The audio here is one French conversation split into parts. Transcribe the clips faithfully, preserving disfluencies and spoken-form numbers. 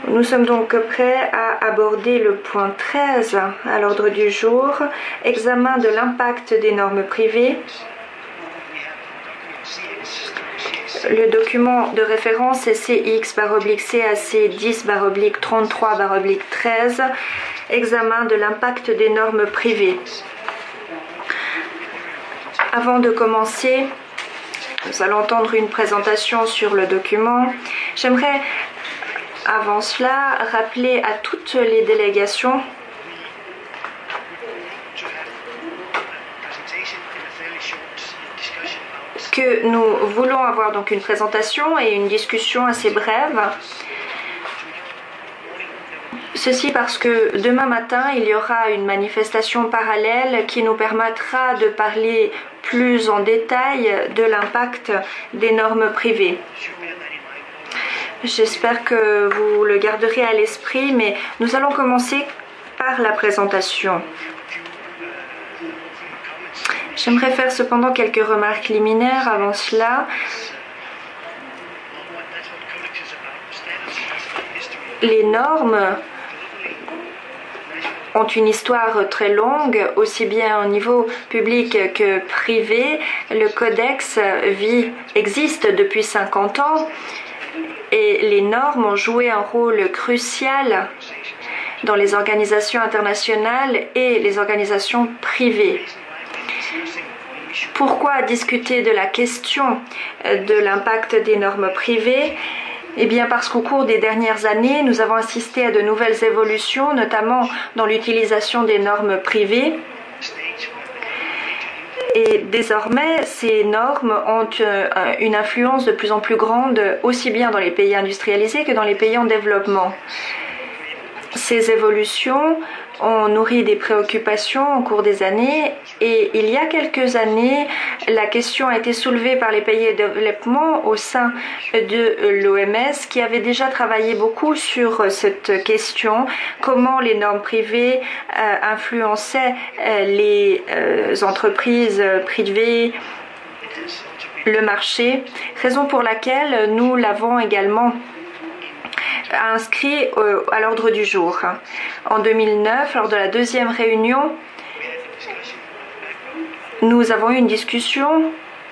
Nous sommes donc prêts à aborder le point treize à l'ordre du jour, examen de l'impact des normes privées. Le document de référence est C X barre oblique C A C dix barre oblique trente-trois barre oblique treize, examen de l'impact des normes privées. Avant de commencer, nous allons entendre une présentation sur le document. J'aimerais, avant cela, rappeler à toutes les délégations que nous voulons avoir donc une présentation et une discussion assez brève. Ceci parce que demain matin, il y aura une manifestation parallèle qui nous permettra de parler plus en détail de l'impact des normes privées. J'espère que vous le garderez à l'esprit, mais nous allons commencer par la présentation. J'aimerais faire cependant quelques remarques liminaires avant cela. Les normes ont une histoire très longue, aussi bien au niveau public que privé. Le codex vit, existe depuis cinquante ans et les normes ont joué un rôle crucial dans les organisations internationales et les organisations privées. Pourquoi discuter de la question de l'impact des normes privées ? Eh bien parce qu'au cours des dernières années, nous avons assisté à de nouvelles évolutions, notamment dans l'utilisation des normes privées. Et désormais, ces normes ont une influence de plus en plus grande, aussi bien dans les pays industrialisés que dans les pays en développement. Ces évolutions ont nourri des préoccupations au cours des années et il y a quelques années, la question a été soulevée par les pays en développement au sein de l'O M S qui avait déjà travaillé beaucoup sur cette question, comment les normes privées euh, influençaient euh, les euh, entreprises privées, le marché, raison pour laquelle nous l'avons également inscrit à l'ordre du jour. En deux mille neuf, lors de la deuxième réunion, nous avons eu une discussion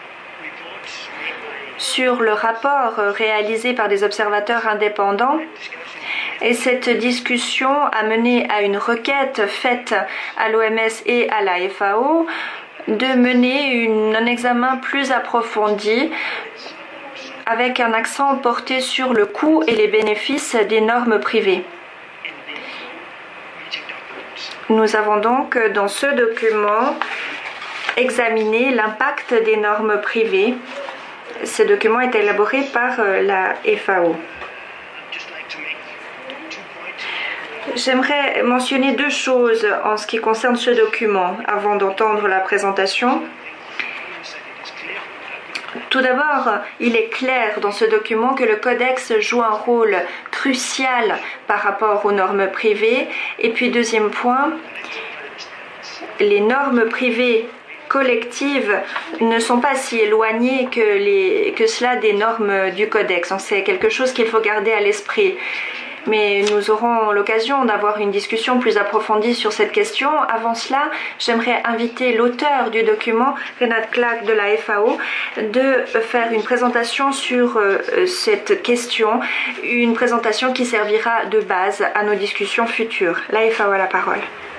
sur le rapport réalisé par des observateurs indépendants et cette discussion a mené à une requête faite à l'O M S et à la F A O de mener une, un examen plus approfondi avec un accent porté sur le coût et les bénéfices des normes privées. Nous avons donc dans ce document examiné l'impact des normes privées. Ce document est élaboré par la F A O. J'aimerais mentionner deux choses en ce qui concerne ce document avant d'entendre la présentation. Tout d'abord, il est clair dans ce document que le codex joue un rôle crucial par rapport aux normes privées. Et puis, deuxième point, les normes privées collectives ne sont pas si éloignées que, les, que cela des normes du codex. Donc, c'est quelque chose qu'il faut garder à l'esprit. Mais nous aurons l'occasion d'avoir une discussion plus approfondie sur cette question. Avant cela, j'aimerais inviter l'auteur du document, Renate Clark de la F A O, de faire une présentation sur cette question, une présentation qui servira de base à nos discussions futures. La F A O a la parole.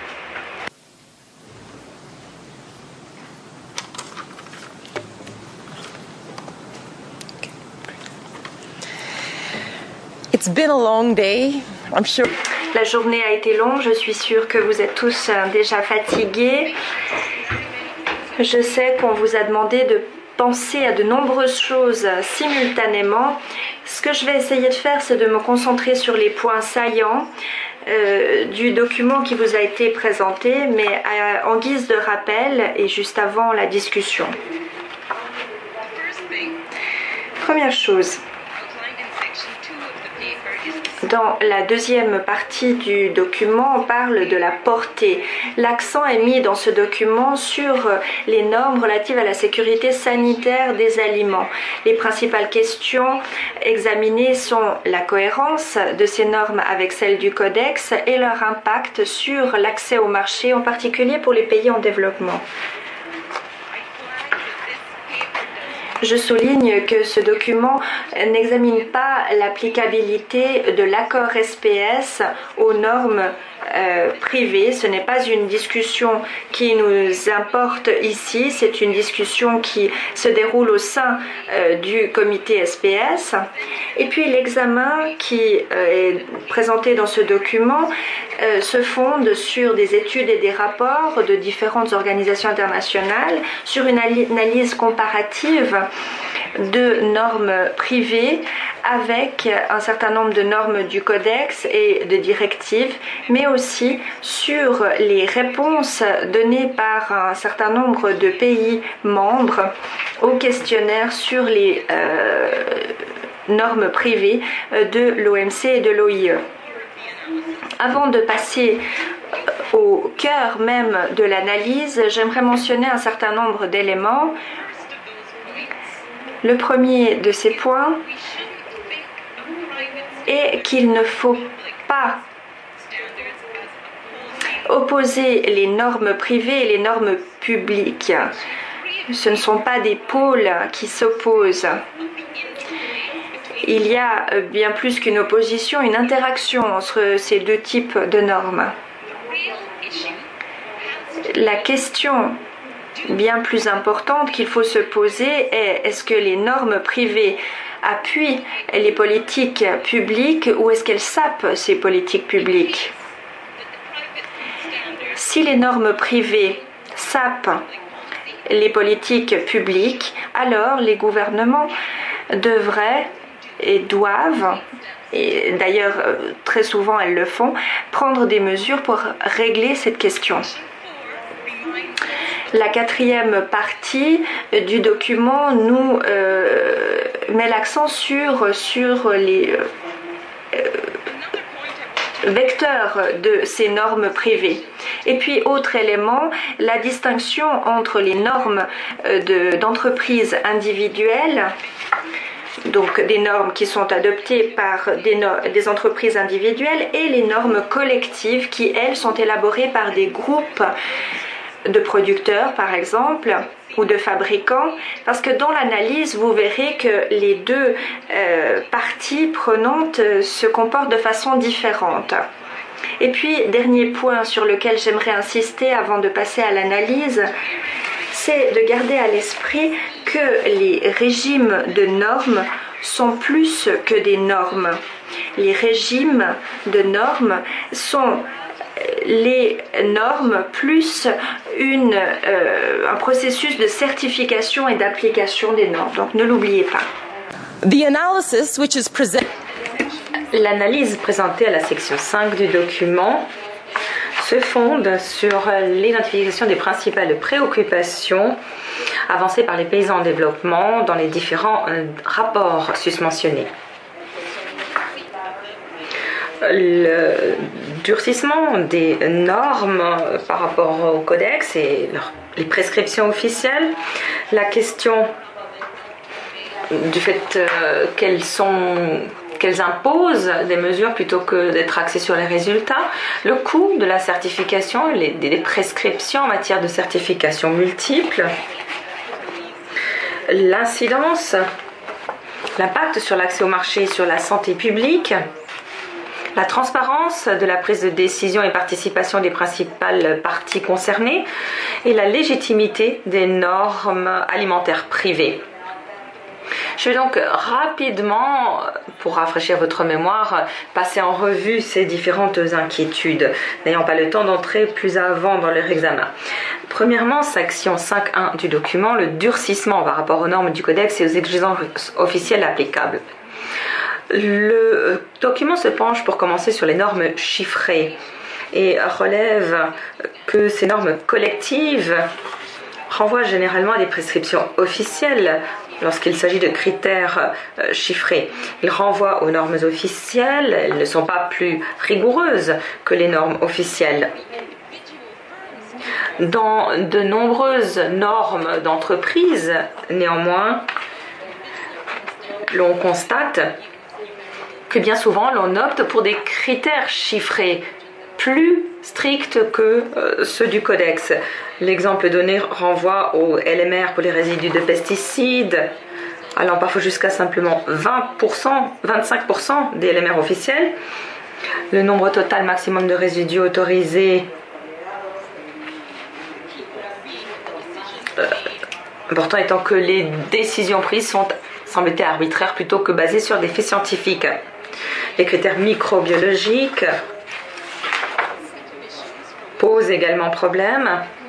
It's been a long day. I'm sure. La journée a été longue, je suis sûre que vous êtes tous déjà fatigués. Je sais qu'on vous a demandé de penser à de nombreuses choses simultanément. Ce que je vais essayer de faire, c'est de me concentrer sur les points saillants euh, du document qui vous a été présenté, mais à, en guise de rappel et juste avant la discussion. Première chose. Dans la deuxième partie du document, on parle de la portée. L'accent est mis dans ce document sur les normes relatives à la sécurité sanitaire des aliments. Les principales questions examinées sont la cohérence de ces normes avec celles du Codex et leur impact sur l'accès au marché, en particulier pour les pays en développement. Je souligne que ce document n'examine pas l'applicabilité de l'accord S P S aux normes euh, privées. Ce n'est pas une discussion qui nous importe ici, c'est une discussion qui se déroule au sein euh, du comité S P S. Et puis l'examen qui euh, est présenté dans ce document euh, se fonde sur des études et des rapports de différentes organisations internationales, sur une analyse comparative de normes privées avec un certain nombre de normes du Codex et de directives, mais aussi sur les réponses données par un certain nombre de pays membres au questionnaire sur les euh, normes privées de l'O M C et de l'O I E. Avant de passer au cœur même de l'analyse, j'aimerais mentionner un certain nombre d'éléments. Le premier de ces points est qu'il ne faut pas opposer les normes privées et les normes publiques. Ce ne sont pas des pôles qui s'opposent. Il y a bien plus qu'une opposition, une interaction entre ces deux types de normes. La question bien plus importante qu'il faut se poser est: est-ce que les normes privées appuient les politiques publiques ou est-ce qu'elles sapent ces politiques publiques? Si les normes privées sapent les politiques publiques, alors les gouvernements devraient et doivent, et d'ailleurs très souvent elles le font, prendre des mesures pour régler cette question. La quatrième partie du document nous euh, met l'accent sur, sur les euh, vecteurs de ces normes privées. Et puis, autre élément, la distinction entre les normes de, d'entreprises individuelles, donc des normes qui sont adoptées par des, no des entreprises individuelles, et les normes collectives qui, elles, sont élaborées par des groupes de producteurs, par exemple, ou de fabricants, parce que dans l'analyse, vous verrez que les deux euh, parties prenantes se comportent de façon différente. Et puis, dernier point sur lequel j'aimerais insister avant de passer à l'analyse, c'est de garder à l'esprit que les régimes de normes sont plus que des normes. Les régimes de normes sont les normes plus une, euh, un processus de certification et d'application des normes. Donc ne l'oubliez pas. The analysis, which is present... L'analyse présentée à la section cinq du document se fonde sur l'identification des principales préoccupations avancées par les paysans en développement dans les différents euh, rapports susmentionnés. Le durcissement des normes par rapport au codex et leur, les prescriptions officielles, la question du fait euh, qu'elles sont qu'elles imposent des mesures plutôt que d'être axées sur les résultats, le coût de la certification, les, des prescriptions en matière de certification multiples, l'incidence, l'impact sur l'accès au marché et sur la santé publique, la transparence de la prise de décision et participation des principales parties concernées et la légitimité des normes alimentaires privées. Je vais donc rapidement, pour rafraîchir votre mémoire, passer en revue ces différentes inquiétudes, n'ayant pas le temps d'entrer plus avant dans leur examen. Premièrement, section cinq point un du document, le durcissement par rapport aux normes du codex et aux exigences officielles applicables. Le document se penche pour commencer sur les normes chiffrées et relève que ces normes collectives renvoient généralement à des prescriptions officielles lorsqu'il s'agit de critères euh, chiffrés. Il renvoie aux normes officielles, elles ne sont pas plus rigoureuses que les normes officielles. Dans de nombreuses normes d'entreprise, néanmoins, l'on constate que bien souvent l'on opte pour des critères chiffrés plus stricts que euh, ceux du codex. L'exemple donné renvoie au L M R pour les résidus de pesticides, allant parfois jusqu'à simplement vingt pour cent, vingt-cinq pour cent des L M R officiels. Le nombre total maximum de résidus autorisés, euh, important étant que les décisions prises sont, semble-t-il, arbitraires plutôt que basées sur des faits scientifiques. Les critères microbiologiques posent également problème.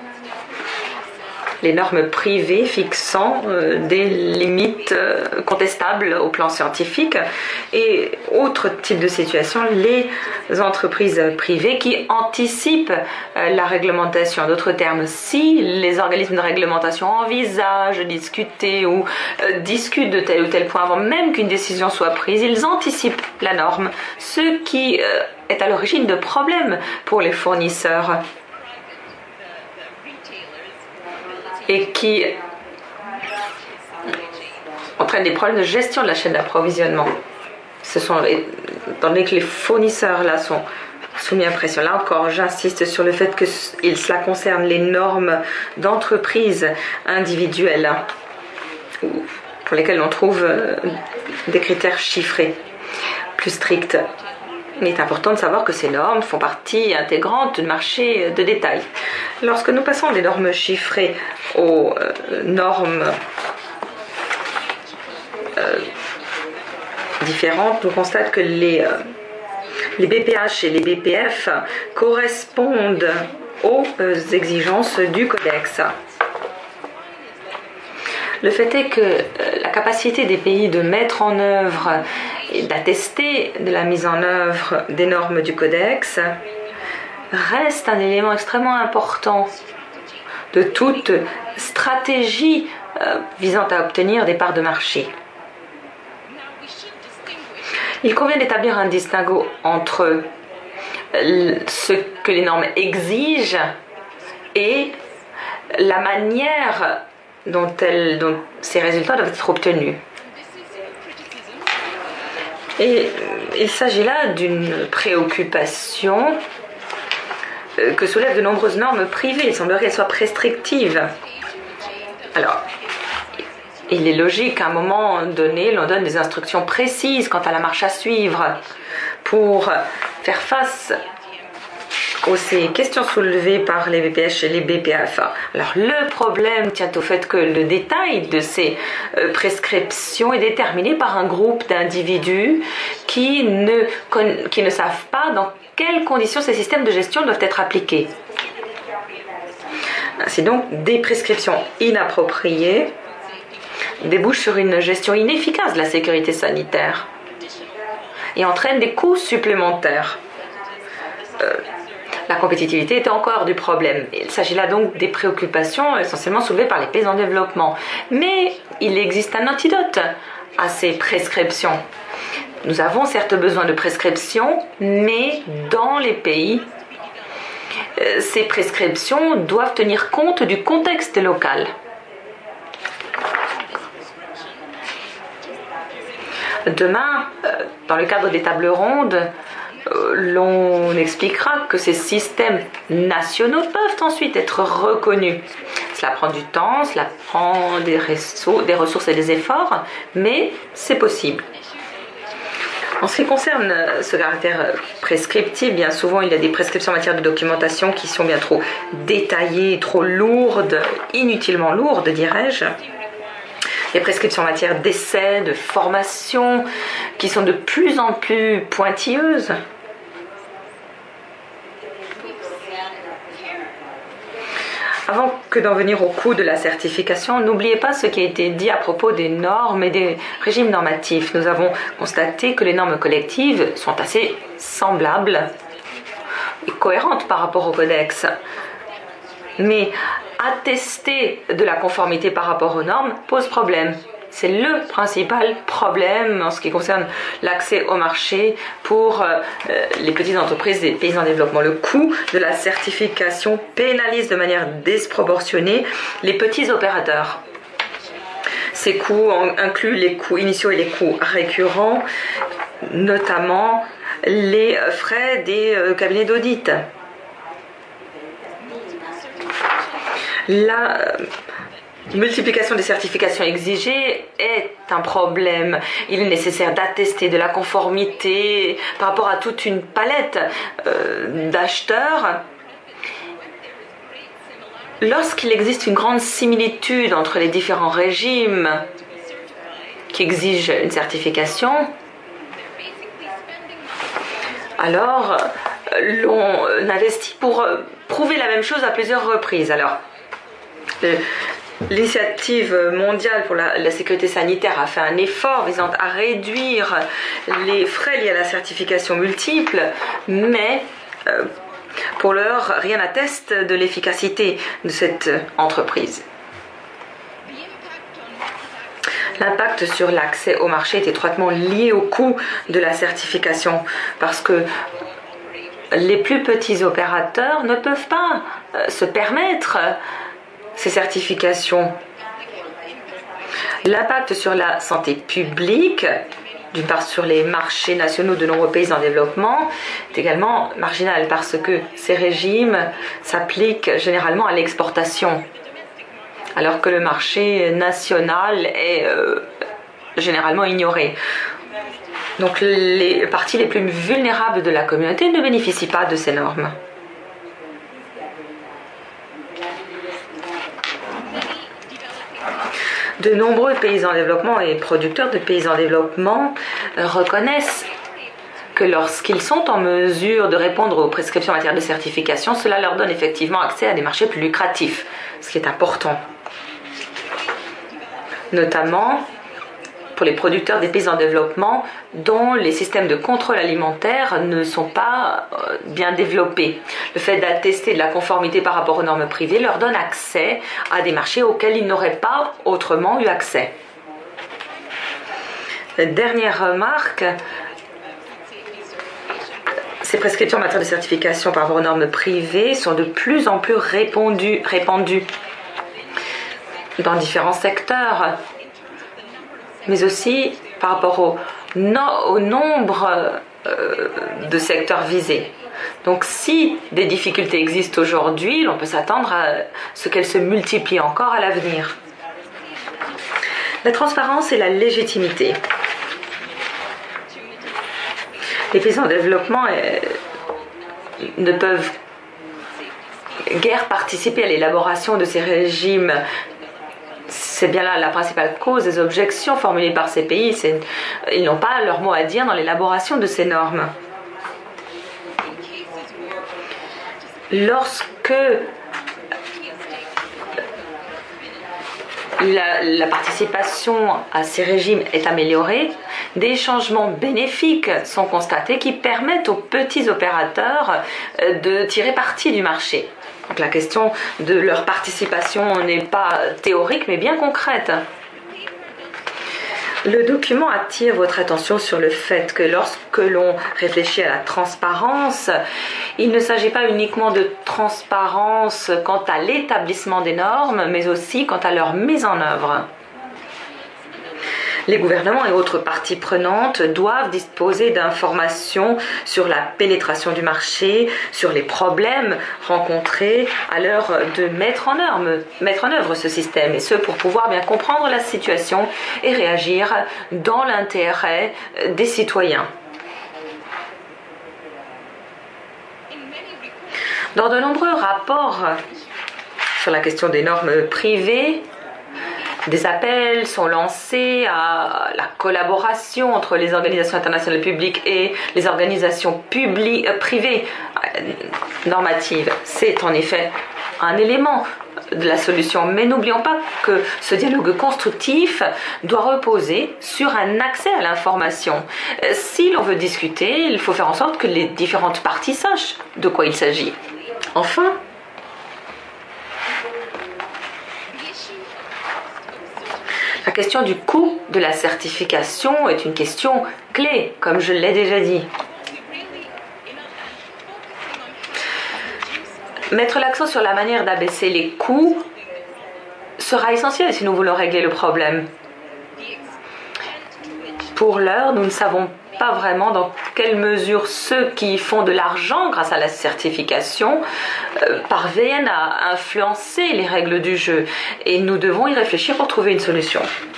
Les normes privées fixant euh, des limites euh, contestables au plan scientifique et autres types de situations, les entreprises privées qui anticipent euh, la réglementation. En d'autres termes, si les organismes de réglementation envisagent, discuter ou euh, discutent de tel ou tel point avant même qu'une décision soit prise, ils anticipent la norme, ce qui euh, est à l'origine de problèmes pour les fournisseurs et qui entraîne des problèmes de gestion de la chaîne d'approvisionnement. Ce sont, étant donné que les fournisseurs là sont soumis à pression. Là encore, j'insiste sur le fait que cela concerne les normes d'entreprise individuelles pour lesquelles on trouve des critères chiffrés plus stricts. Il est important de savoir que ces normes font partie intégrante du marché de détail. Lorsque nous passons des normes chiffrées aux euh, normes euh, différentes, nous constatons que les, euh, les B P H et les B P F correspondent aux euh, exigences du codex. Le fait est que euh, la capacité des pays de mettre en œuvre et d'attester de la mise en œuvre des normes du codex reste un élément extrêmement important de toute stratégie euh, visant à obtenir des parts de marché. Il convient d'établir un distinguo entre ce que les normes exigent et la manière dont, elles, dont ces résultats doivent être obtenus. Et il s'agit là d'une préoccupation que soulèvent de nombreuses normes privées. Il semblerait qu'elles soient prescriptives. Alors, il est logique qu'à un moment donné, l'on donne des instructions précises quant à la marche à suivre pour faire face aux ces questions soulevées par les B P H et les B P F. Alors, le problème tient au fait que le détail de ces euh, prescriptions est déterminé par un groupe d'individus qui ne, qui ne savent pas dans quelles conditions ces systèmes de gestion doivent être appliqués. Ainsi donc, des prescriptions inappropriées débouchent sur une gestion inefficace de la sécurité sanitaire et entraînent des coûts supplémentaires. Euh, La compétitivité est encore du problème. Il s'agit là donc des préoccupations essentiellement soulevées par les pays en développement. Mais il existe un antidote à ces prescriptions. Nous avons certes besoin de prescriptions, mais dans les pays, ces prescriptions doivent tenir compte du contexte local. Demain, dans le cadre des tables rondes, l'on expliquera que ces systèmes nationaux peuvent ensuite être reconnus. Cela prend du temps, cela prend des ressources, des ressources et des efforts, mais c'est possible. En ce qui concerne ce caractère prescriptif, bien souvent il y a des prescriptions en matière de documentation qui sont bien trop détaillées, trop lourdes, inutilement lourdes, dirais-je. Des prescriptions en matière d'essais, de formation, qui sont de plus en plus pointilleuses. Avant que d'en venir au coût de la certification, n'oubliez pas ce qui a été dit à propos des normes et des régimes normatifs. Nous avons constaté que les normes collectives sont assez semblables et cohérentes par rapport au codex. Mais attester de la conformité par rapport aux normes pose problème. C'est le principal problème en ce qui concerne l'accès au marché pour euh, les petites entreprises des pays en développement. Le coût de la certification pénalise de manière disproportionnée les petits opérateurs. Ces coûts incluent les coûts initiaux et les coûts récurrents, notamment les frais des cabinets d'audit. La multiplication des certifications exigées est un problème. Il est nécessaire d'attester de la conformité par rapport à toute une palette euh, d'acheteurs. Lorsqu'il existe une grande similitude entre les différents régimes qui exigent une certification, alors l'on investit pour prouver la même chose à plusieurs reprises. Alors, l'initiative mondiale pour la, la sécurité sanitaire a fait un effort visant à réduire les frais liés à la certification multiple, mais euh, pour l'heure, rien n'atteste de l'efficacité de cette entreprise. L'impact sur l'accès au marché est étroitement lié au coût de la certification parce que les plus petits opérateurs ne peuvent pas euh, se permettre ces certifications. L'impact sur la santé publique, d'une part sur les marchés nationaux de nombreux pays en développement, est également marginal parce que ces régimes s'appliquent généralement à l'exportation, alors que le marché national est euh, généralement ignoré. Donc les parties les plus vulnérables de la communauté ne bénéficient pas de ces normes. De nombreux pays en développement et producteurs de pays en développement reconnaissent que lorsqu'ils sont en mesure de répondre aux prescriptions en matière de certification, cela leur donne effectivement accès à des marchés plus lucratifs, ce qui est important. Notamment pour les producteurs des pays en développement dont les systèmes de contrôle alimentaire ne sont pas bien développés. Le fait d'attester de la conformité par rapport aux normes privées leur donne accès à des marchés auxquels ils n'auraient pas autrement eu accès. Dernière remarque, ces prescriptions en matière de certification par rapport aux normes privées sont de plus en plus répandues, répandues dans différents secteurs, mais aussi par rapport au, no, au nombre euh, de secteurs visés. Donc si des difficultés existent aujourd'hui, l'on peut s'attendre à ce qu'elles se multiplient encore à l'avenir. La transparence et la légitimité. Les pays en développement euh, ne peuvent guère participer à l'élaboration de ces régimes. C'est bien là la principale cause des objections formulées par ces pays. C'est, ils n'ont pas leur mot à dire dans l'élaboration de ces normes. Lorsque la, la participation à ces régimes est améliorée, des changements bénéfiques sont constatés qui permettent aux petits opérateurs de tirer parti du marché. Donc la question de leur participation n'est pas théorique mais bien concrète. Le document attire votre attention sur le fait que lorsque l'on réfléchit à la transparence, il ne s'agit pas uniquement de transparence quant à l'établissement des normes, mais aussi quant à leur mise en œuvre. Les gouvernements et autres parties prenantes doivent disposer d'informations sur la pénétration du marché, sur les problèmes rencontrés à l'heure de mettre en œuvre, mettre en œuvre ce système, et ce pour pouvoir bien comprendre la situation et réagir dans l'intérêt des citoyens. Dans de nombreux rapports sur la question des normes privées, des appels sont lancés à la collaboration entre les organisations internationales publiques et les organisations publiques, euh, privées euh, normatives. C'est en effet un élément de la solution, mais n'oublions pas que ce dialogue constructif doit reposer sur un accès à l'information. Euh, si l'on veut discuter, il faut faire en sorte que les différentes parties sachent de quoi il s'agit. Enfin, La question du coût de la certification est une question clé, comme je l'ai déjà dit. Mettre l'accent sur la manière d'abaisser les coûts sera essentiel si nous voulons régler le problème. Pour l'heure, nous ne savons pas vraiment dans quelle mesure ceux qui font de l'argent grâce à la certification euh, parviennent à influencer les règles du jeu. Et nous devons y réfléchir pour trouver une solution.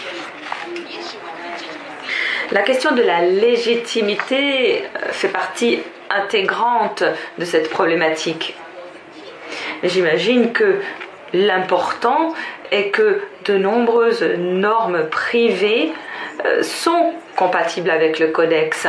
La question de la légitimité fait partie intégrante de cette problématique. J'imagine que l'important est que de nombreuses normes privées euh, sont compatibles avec le codex.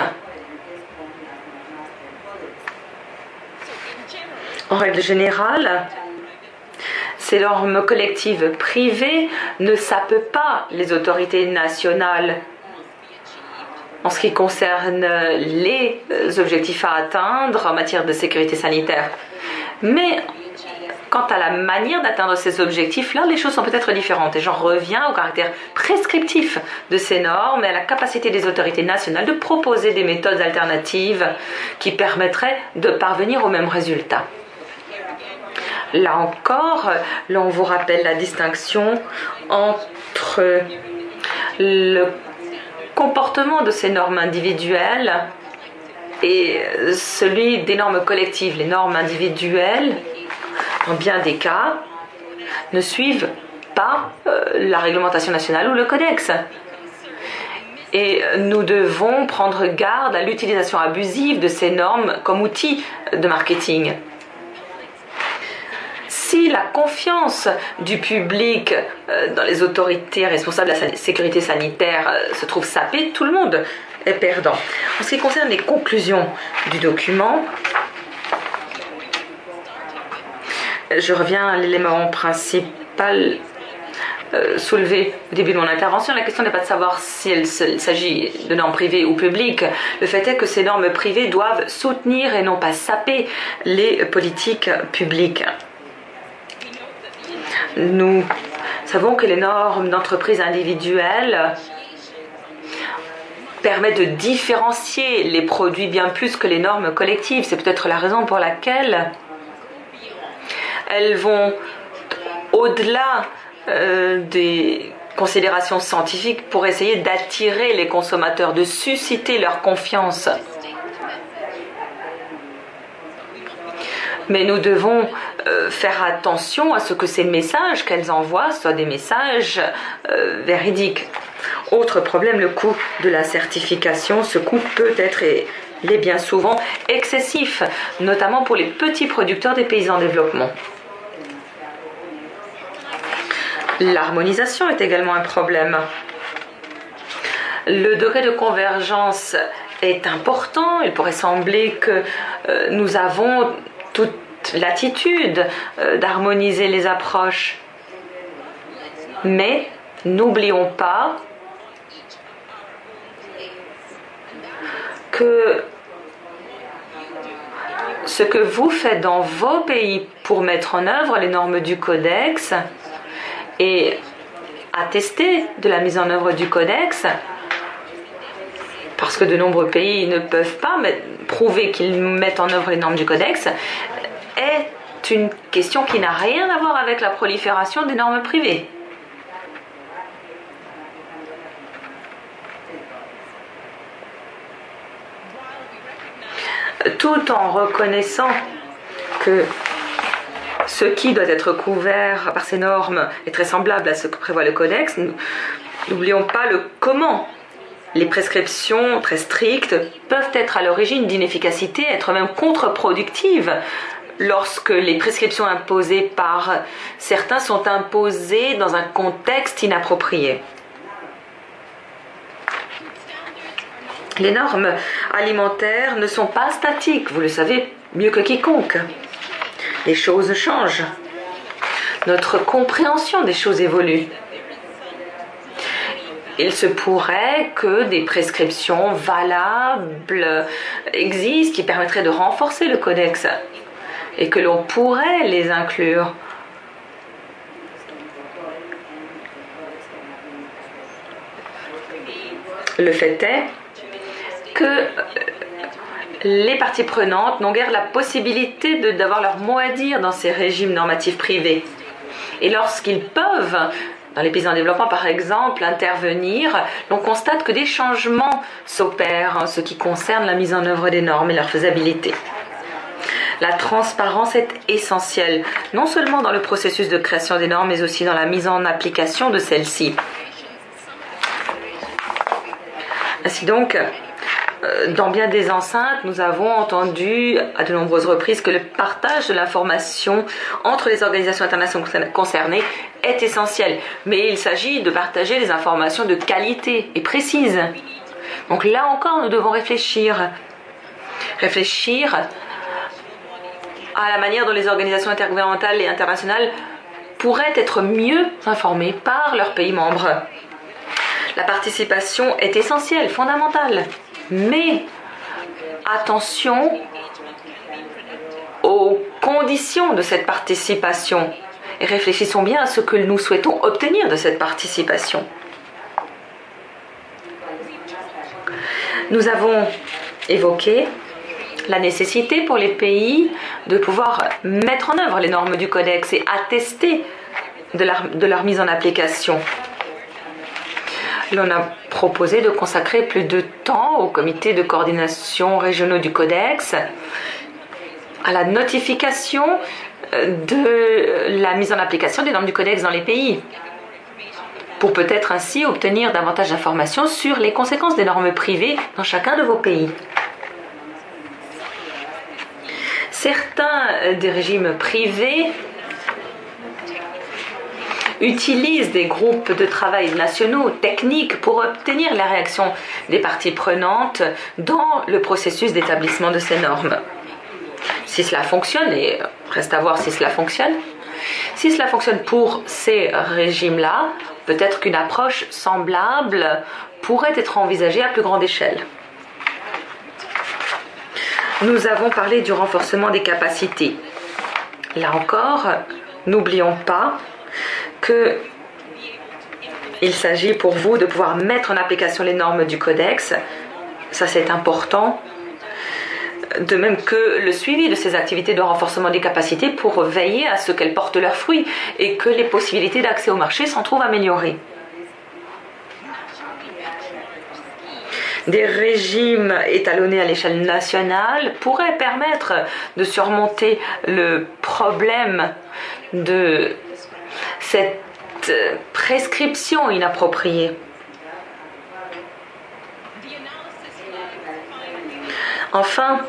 En règle générale, ces normes collectives privées ne sapent pas les autorités nationales en ce qui concerne les objectifs à atteindre en matière de sécurité sanitaire. Mais quant à la manière d'atteindre ces objectifs-là, les choses sont peut-être différentes. Et j'en reviens au caractère prescriptif de ces normes et à la capacité des autorités nationales de proposer des méthodes alternatives qui permettraient de parvenir au même résultat. Là encore, l'on vous rappelle la distinction entre le comportement de ces normes individuelles et celui des normes collectives. Les normes individuelles, en bien des cas, ne suivent pas euh, la réglementation nationale ou le codex. Et nous devons prendre garde à l'utilisation abusive de ces normes comme outil de marketing. Si la confiance du public euh, dans les autorités responsables de la sécurité sanitaire euh, se trouve sapée, tout le monde est perdant. En ce qui concerne les conclusions du document, je reviens à l'élément principal euh, soulevé au début de mon intervention. La question n'est pas de savoir s'il s'agit de normes privées ou publiques. Le fait est que ces normes privées doivent soutenir et non pas saper les politiques publiques. Nous savons que les normes d'entreprise individuelles permettent de différencier les produits bien plus que les normes collectives. C'est peut-être la raison pour laquelle elles vont au-delà euh, des considérations scientifiques pour essayer d'attirer les consommateurs, de susciter leur confiance. Mais nous devons euh, faire attention à ce que ces messages qu'elles envoient soient des messages euh, véridiques. Autre problème, le coût de la certification. Ce coût peut être, et l'est bien souvent, excessif, notamment pour les petits producteurs des pays en développement. L'harmonisation est également un problème. Le degré de convergence est important. Il pourrait sembler que euh, nous avons toute l'attitude euh, d'harmoniser les approches. Mais n'oublions pas que ce que vous faites dans vos pays pour mettre en œuvre les normes du codex et attester de la mise en œuvre du codex, parce que de nombreux pays ne peuvent pas prouver qu'ils mettent en œuvre les normes du codex, est une question qui n'a rien à voir avec la prolifération des normes privées. Tout en reconnaissant que ce qui doit être couvert par ces normes est très semblable à ce que prévoit le codex, n'oublions pas le comment. Les prescriptions très strictes peuvent être à l'origine d'inefficacité, être même contre-productives lorsque les prescriptions imposées par certains sont imposées dans un contexte inapproprié. Les normes alimentaires ne sont pas statiques, vous le savez mieux que quiconque. Les choses changent. Notre compréhension des choses évolue. Il se pourrait que des prescriptions valables existent qui permettraient de renforcer le codex et que l'on pourrait les inclure. Le fait est que les parties prenantes n'ont guère la possibilité de, d'avoir leur mot à dire dans ces régimes normatifs privés. Et lorsqu'ils peuvent, dans les pays en développement par exemple, intervenir, on constate que des changements s'opèrent en ce qui concerne la mise en œuvre des normes et leur faisabilité. La transparence est essentielle, non seulement dans le processus de création des normes, mais aussi dans la mise en application de celles-ci. Ainsi donc, dans bien des enceintes, nous avons entendu à de nombreuses reprises que le partage de l'information entre les organisations internationales concernées est essentiel. Mais il s'agit de partager des informations de qualité et précises. Donc là encore, nous devons réfléchir. Réfléchir à la manière dont les organisations intergouvernementales et internationales pourraient être mieux informées par leurs pays membres. La participation est essentielle, fondamentale. Mais attention aux conditions de cette participation et réfléchissons bien à ce que nous souhaitons obtenir de cette participation. Nous avons évoqué la nécessité pour les pays de pouvoir mettre en œuvre les normes du Codex et attester de leur, de leur mise en application. L'on a proposé de consacrer plus de temps au comité de coordination régionaux du Codex, à la notification de la mise en application des normes du Codex dans les pays, pour peut-être ainsi obtenir davantage d'informations sur les conséquences des normes privées dans chacun de vos pays. Certains des régimes privés utilisent des groupes de travail nationaux, techniques, pour obtenir la réaction des parties prenantes dans le processus d'établissement de ces normes. Si cela fonctionne, et reste à voir si cela fonctionne, si cela fonctionne pour ces régimes-là, peut-être qu'une approche semblable pourrait être envisagée à plus grande échelle. Nous avons parlé du renforcement des capacités. Là encore, n'oublions pas qu'il s'agit pour vous de pouvoir mettre en application les normes du Codex. Ça, c'est important. De même que le suivi de ces activités de renforcement des capacités pour veiller à ce qu'elles portent leurs fruits et que les possibilités d'accès au marché s'en trouvent améliorées. Des régimes étalonnés à l'échelle nationale pourraient permettre de surmonter le problème de cette prescription inappropriée. Enfin,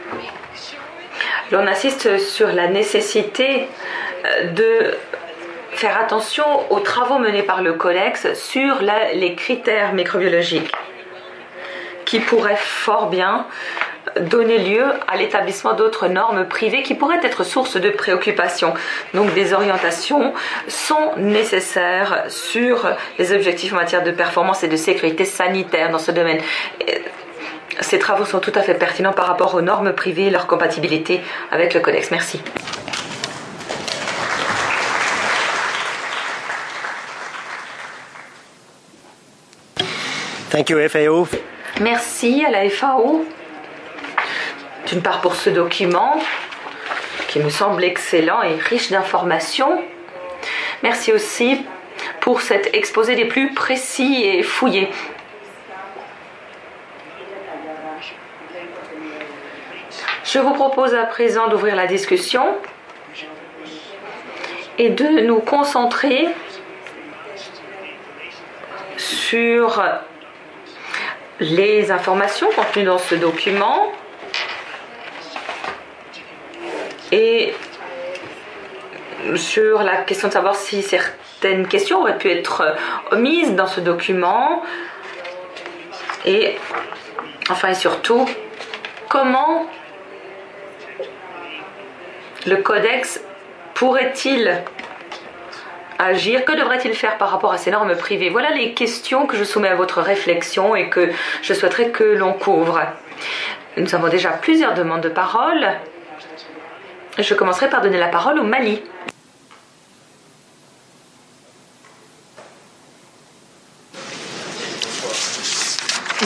l'on insiste sur la nécessité de faire attention aux travaux menés par le Codex sur la, les critères microbiologiques qui pourraient fort bien donner lieu à l'établissement d'autres normes privées qui pourraient être source de préoccupation. Donc des orientations sont nécessaires sur les objectifs en matière de performance et de sécurité sanitaire dans ce domaine. Ces travaux sont tout à fait pertinents par rapport aux normes privées et leur compatibilité avec le Codex. Merci. Thank you, F A O. Merci à la F A O, d'une part pour ce document qui me semble excellent et riche d'informations. Merci aussi pour cet exposé des plus précis et fouillés. Je vous propose à présent d'ouvrir la discussion et de nous concentrer sur les informations contenues dans ce document et sur la question de savoir si certaines questions auraient pu être omises dans ce document et enfin et surtout comment le Codex pourrait-il agir, que devrait-il faire par rapport à ces normes privées? Voilà les questions que je soumets à votre réflexion et que je souhaiterais que l'on couvre. Nous avons déjà plusieurs demandes de parole. Je commencerai par donner la parole au Mali.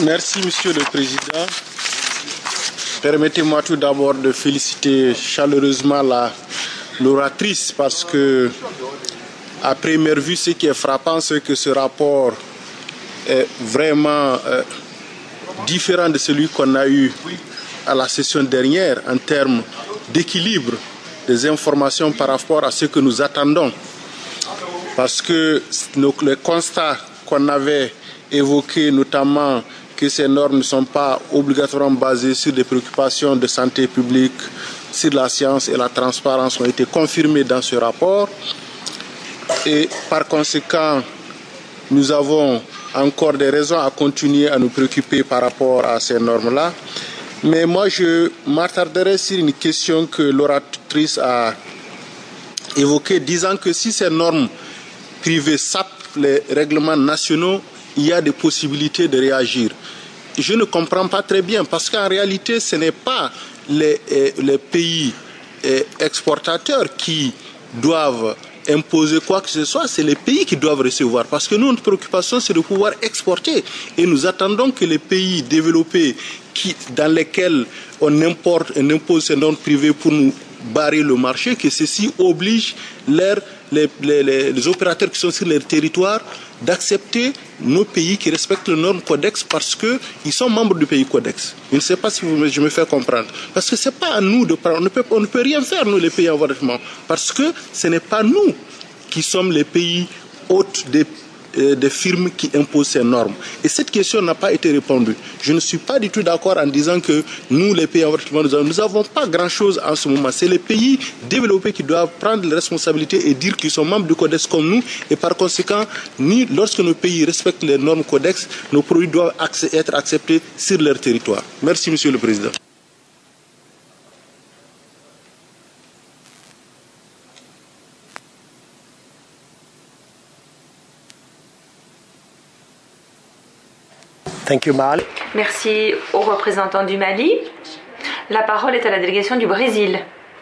Merci, Monsieur le Président. Permettez-moi tout d'abord de féliciter chaleureusement la l'oratrice parce que, à première vue, ce qui est frappant, c'est que ce rapport est vraiment euh, différent de celui qu'on a eu à la session dernière en termes d'équilibre des informations par rapport à ce que nous attendons. Parce que nos, les constats qu'on avait évoqués, notamment que ces normes ne sont pas obligatoirement basées sur des préoccupations de santé publique, sur la science et la transparence, ont été confirmés dans ce rapport. Et par conséquent, nous avons encore des raisons à continuer à nous préoccuper par rapport à ces normes-là. Mais moi, je m'attarderai sur une question que l'oratrice a évoquée, disant que si ces normes privées sapent les règlements nationaux, il y a des possibilités de réagir. Je ne comprends pas très bien, parce qu'en réalité, ce n'est pas les, les pays exportateurs qui doivent imposer quoi que ce soit, c'est les pays qui doivent recevoir. Parce que nous, notre préoccupation, c'est de pouvoir exporter. Et nous attendons que les pays développés qui, dans lesquels on importe, on impose ces normes privées pour nous barrer le marché, que ceci oblige leur, les, les, les, les opérateurs qui sont sur leur territoire d'accepter nos pays qui respectent le norme codex parce qu'ils sont membres du pays codex. Je ne sais pas si vous, je me fais comprendre. Parce que ce n'est pas à nous de prendre. On ne peut, on ne peut rien faire, nous, les pays en voie de développement. Parce que ce n'est pas nous qui sommes les pays hôtes des des firmes qui imposent ces normes. Et cette question n'a pas été répondue. Je ne suis pas du tout d'accord en disant que nous, les pays en développement, nous n'avons pas grand-chose en ce moment. C'est les pays développés qui doivent prendre les responsabilités et dire qu'ils sont membres du Codex comme nous. Et par conséquent, ni, lorsque nos pays respectent les normes Codex, nos produits doivent être acceptés sur leur territoire. Merci, Monsieur le Président. Thank you, Mali. Merci aux représentants du Mali. La parole est à la délégation du Brésil.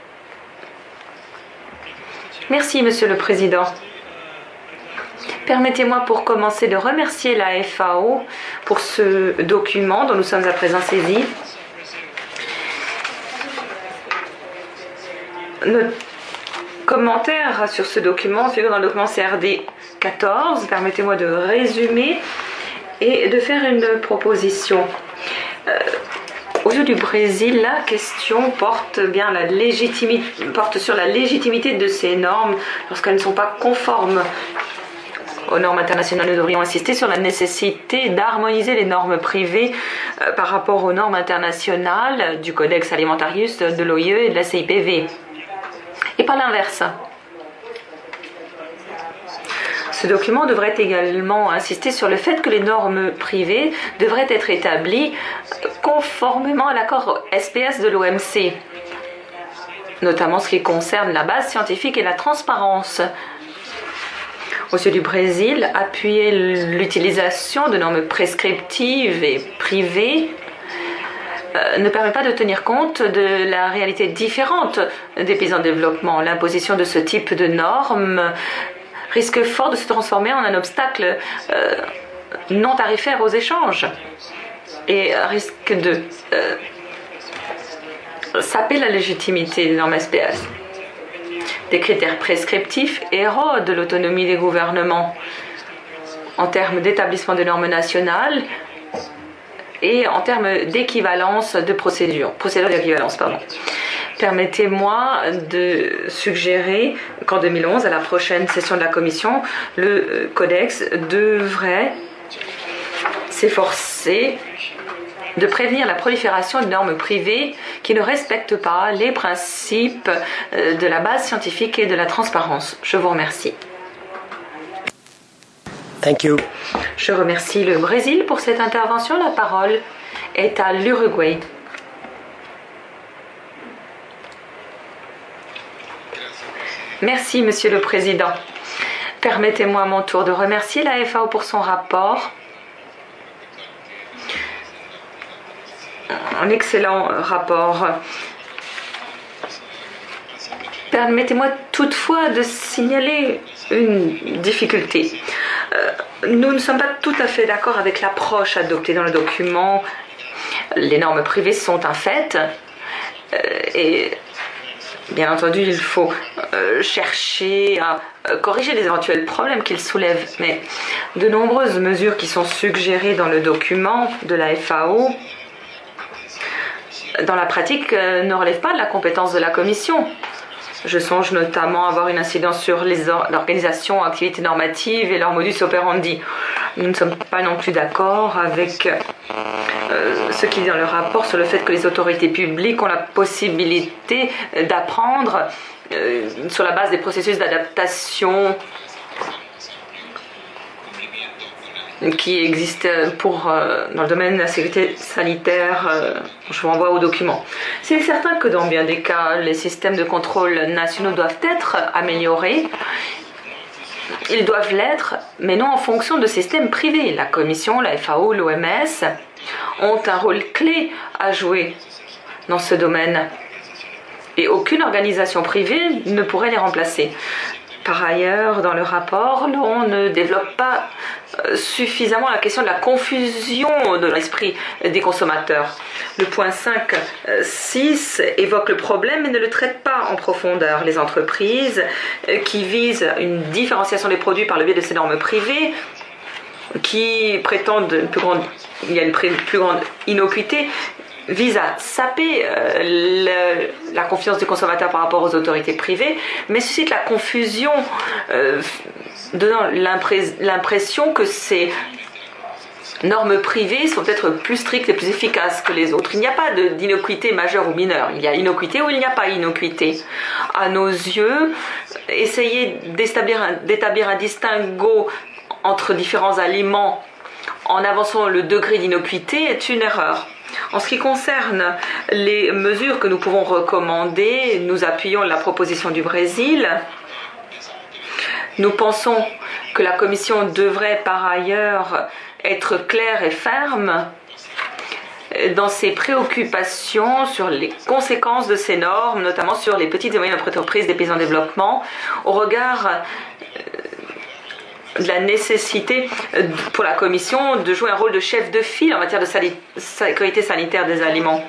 Merci, Monsieur le Président. Permettez-moi pour commencer de remercier la F A O pour ce document dont nous sommes à présent saisis. Notre commentaire sur ce document figure dans le document C R D quatorze. Permettez-moi de résumer et de faire une proposition. Euh, aux yeux du Brésil, la question porte bien la légitimité, porte sur la légitimité de ces normes lorsqu'elles ne sont pas conformes aux normes internationales. Nous devrions insister sur la nécessité d'harmoniser les normes privées euh, par rapport aux normes internationales du Codex Alimentarius, de l'O I E et de la C I P V. Et pas l'inverse. Ce document devrait également insister sur le fait que les normes privées devraient être établies conformément à l'accord S P S de l'O M C, notamment ce qui concerne la base scientifique et la transparence. Au yeux du Brésil, appuyer l'utilisation de normes prescriptives et privées euh, ne permet pas de tenir compte de la réalité différente des pays en développement. L'imposition de ce type de normes risque fort de se transformer en un obstacle euh, non tarifaire aux échanges et risque de euh, saper la légitimité des normes S P S. Des critères prescriptifs érodent l'autonomie des gouvernements en termes d'établissement de normes nationales et en termes d'équivalence de procédure, procédure d'équivalence, pardon. Permettez-moi de suggérer qu'en deux mille onze, à la prochaine session de la Commission, le Codex devrait s'efforcer de prévenir la prolifération de normes privées qui ne respectent pas les principes de la base scientifique et de la transparence. Je vous remercie. Thank you. Je remercie le Brésil pour cette intervention. La parole est à l'Uruguay. Merci, Monsieur le Président. Permettez-moi à mon tour de remercier la F A O pour son rapport. Un excellent rapport. Permettez-moi toutefois de signaler une difficulté. Euh, nous ne sommes pas tout à fait d'accord avec l'approche adoptée dans le document. Les normes privées sont un fait euh, et bien entendu il faut euh, chercher à euh, corriger les éventuels problèmes qu'ils soulèvent, mais de nombreuses mesures qui sont suggérées dans le document de la F A O dans la pratique euh, ne relèvent pas de la compétence de la Commission. Je songe notamment à avoir une incidence sur l'organisation, activités normatives et leur modus operandi. Nous ne sommes pas non plus d'accord avec euh, ce qui est dans le rapport sur le fait que les autorités publiques ont la possibilité d'apprendre euh, sur la base des processus d'adaptation qui existent pour, euh, dans le domaine de la sécurité sanitaire. Euh, je vous renvoie au document. C'est certain que dans bien des cas, les systèmes de contrôle nationaux doivent être améliorés. Ils doivent l'être, mais non en fonction de systèmes privés. La Commission, la F A O, l'O M S ont un rôle clé à jouer dans ce domaine. Et aucune organisation privée ne pourrait les remplacer. Par ailleurs, dans le rapport, on ne développe pas suffisamment la question de la confusion de l'esprit des consommateurs. Le point cinq six évoque le problème mais ne le traite pas en profondeur. Les entreprises qui visent une différenciation des produits par le biais de ces normes privées, qui prétendent une plus grande, il y a une plus grande innocuité, vise à saper euh, le, la confiance du consommateur par rapport aux autorités privées, mais suscite la confusion, euh, donnant l'impression que ces normes privées sont peut-être plus strictes et plus efficaces que les autres. Il n'y a pas d'innocuité majeure ou mineure. Il y a innocuité ou il n'y a pas innocuité. À nos yeux, essayer d'établir un, d'établir un distinguo entre différents aliments en avançant le degré d'innocuité est une erreur. En ce qui concerne les mesures que nous pouvons recommander, nous appuyons la proposition du Brésil. Nous pensons que la Commission devrait par ailleurs être claire et ferme dans ses préoccupations sur les conséquences de ces normes, notamment sur les petites et moyennes entreprises des pays en développement, au regard de la nécessité pour la Commission de jouer un rôle de chef de file en matière de sali- sécurité sanitaire des aliments.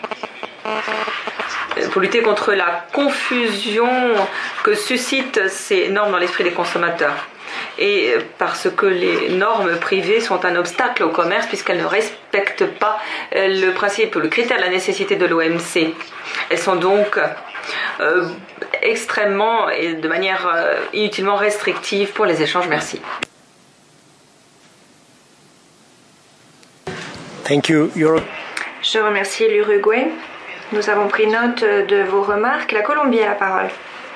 Pour lutter contre la confusion que suscitent ces normes dans l'esprit des consommateurs. Et parce que les normes privées sont un obstacle au commerce puisqu'elles ne respectent pas le principe, le critère de la nécessité de l'O M C. Elles sont donc euh, extrêmement et de manière euh, inutilement restrictive pour les échanges. Merci. Thank you. You're... Je remercie l'Uruguay. Nous avons pris note de vos remarques. La Colombie a la parole.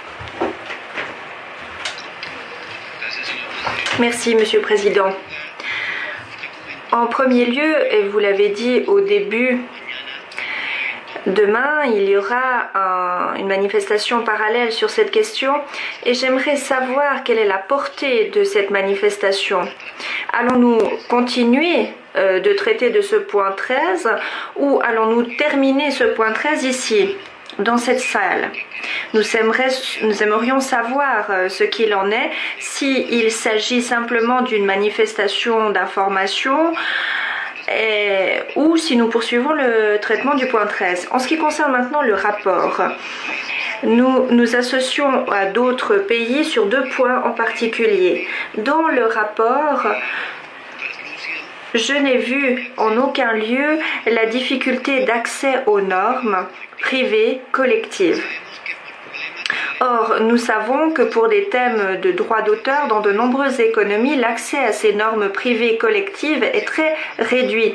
Merci, Monsieur le Président. En premier lieu, et vous l'avez dit au début, demain, il y aura un, une manifestation parallèle sur cette question et j'aimerais savoir quelle est la portée de cette manifestation. Allons-nous continuer euh, de traiter de ce point treize ou allons-nous terminer ce point treize ici, dans cette salle? Nous, aimerions, nous aimerions savoir euh, ce qu'il en est, s'il s'agit simplement d'une manifestation d'information et, ou si nous poursuivons le traitement du point treize. En ce qui concerne maintenant le rapport, nous nous associons à d'autres pays sur deux points en particulier. Dans le rapport, je n'ai vu en aucun lieu la difficulté d'accès aux normes privées collectives. Or, nous savons que pour des thèmes de droit d'auteur, dans de nombreuses économies, l'accès à ces normes privées collectives est très réduit.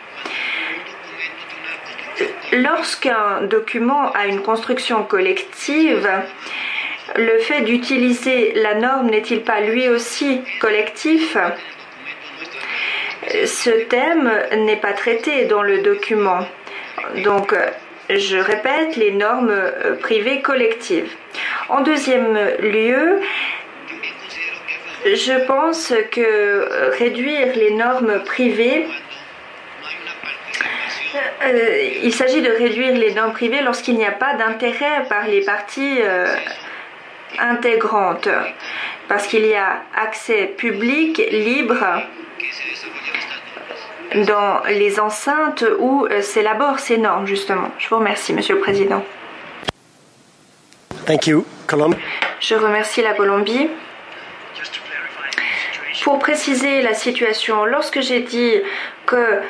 Lorsqu'un document a une construction collective, le fait d'utiliser la norme n'est-il pas lui aussi collectif? Ce thème n'est pas traité dans le document. Donc, je répète, les normes privées collectives. En deuxième lieu, je pense que réduire les normes privées, euh, il s'agit de réduire les normes privées lorsqu'il n'y a pas d'intérêt par les parties euh, intégrante parce qu'il y a accès public libre dans les enceintes où s'élaborent ces normes, justement. Je vous remercie, Monsieur le Président. Thank you. Colombia. Je remercie la Colombie. Pour préciser la situation, lorsque j'ai dit que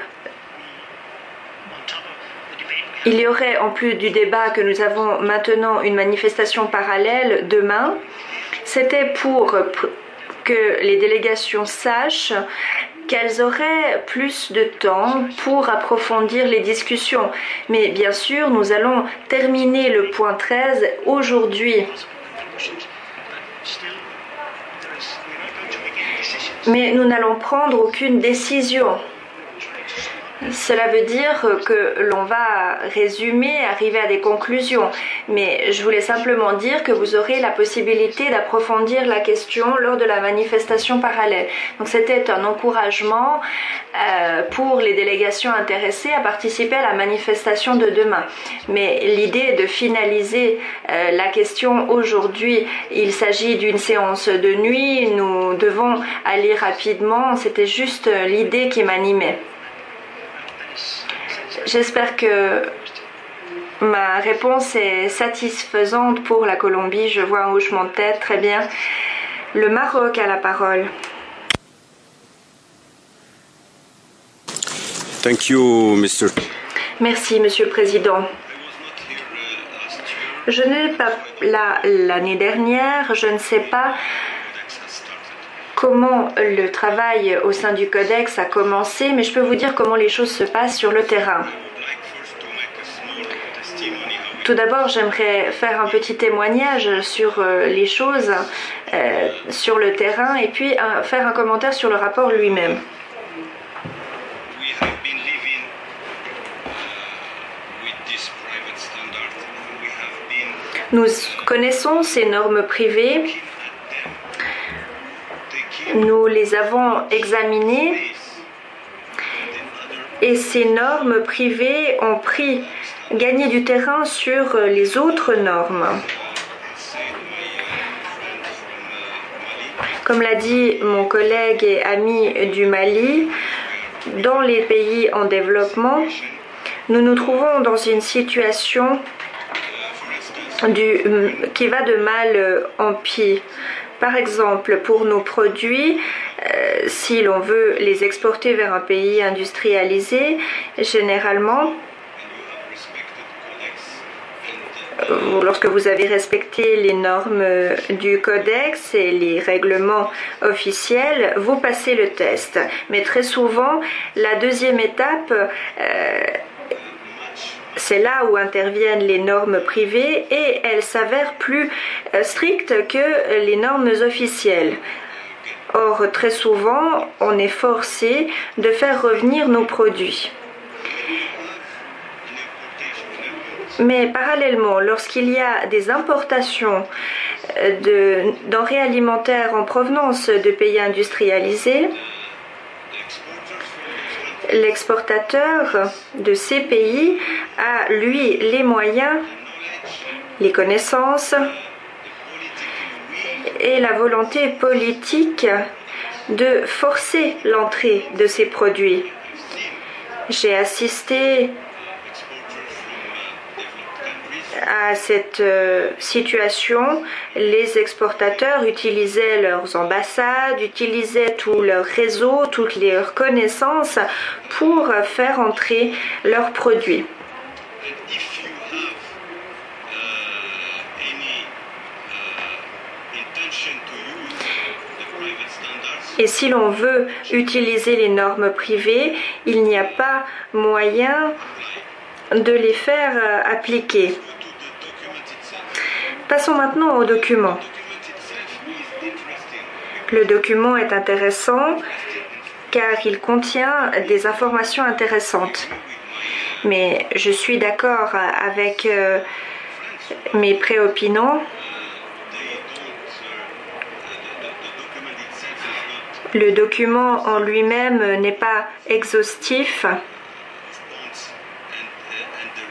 il y aurait, en plus du débat que nous avons maintenant, une manifestation parallèle demain, c'était pour que les délégations sachent qu'elles auraient plus de temps pour approfondir les discussions. Mais bien sûr, nous allons terminer le point treize aujourd'hui. Mais nous n'allons prendre aucune décision. Cela veut dire que l'on va résumer, arriver à des conclusions. Mais je voulais simplement dire que vous aurez la possibilité d'approfondir la question lors de la manifestation parallèle. Donc c'était un encouragement euh, pour les délégations intéressées à participer à la manifestation de demain. Mais l'idée est de finaliser euh, la question aujourd'hui. Il s'agit d'une séance de nuit. Nous devons aller rapidement. C'était juste l'idée qui m'animait. J'espère que ma réponse est satisfaisante pour la Colombie. Je vois un hochement de tête. Très bien. Le Maroc a la parole. Thank you, Mister Merci, Monsieur le Président. Je n'étais pas là l'année dernière. Je ne sais pas comment le travail au sein du Codex a commencé, mais je peux vous dire comment les choses se passent sur le terrain. Tout d'abord, j'aimerais faire un petit témoignage sur les choses euh, sur le terrain et puis un, faire un commentaire sur le rapport lui-même. Nous connaissons ces normes privées. Nous les avons examinées et ces normes privées ont pris, gagné du terrain sur les autres normes. Comme l'a dit mon collègue et ami du Mali, dans les pays en développement, nous nous trouvons dans une situation du, qui va de mal en pis. Par exemple, pour nos produits, euh, si l'on veut les exporter vers un pays industrialisé, généralement, euh, lorsque vous avez respecté les normes du Codex et les règlements officiels, vous passez le test. Mais très souvent, la deuxième étape, euh, c'est là où interviennent les normes privées et elles s'avèrent plus strictes que les normes officielles. Or, très souvent, on est forcé de faire revenir nos produits. Mais parallèlement, lorsqu'il y a des importations de denrées alimentaires en provenance de pays industrialisés, l'exportateur de ces pays a, lui, les moyens, les connaissances et la volonté politique de forcer l'entrée de ces produits. J'ai assisté à cette situation. Les exportateurs utilisaient leurs ambassades, utilisaient tout leur réseau, toutes leurs connaissances pour faire entrer leurs produits. Et si l'on veut utiliser les normes privées, il n'y a pas moyen de les faire appliquer. Passons maintenant au document. Le document est intéressant car il contient des informations intéressantes. Mais je suis d'accord avec euh, mes préopinants. Le document en lui-même n'est pas exhaustif. Pourquoi ?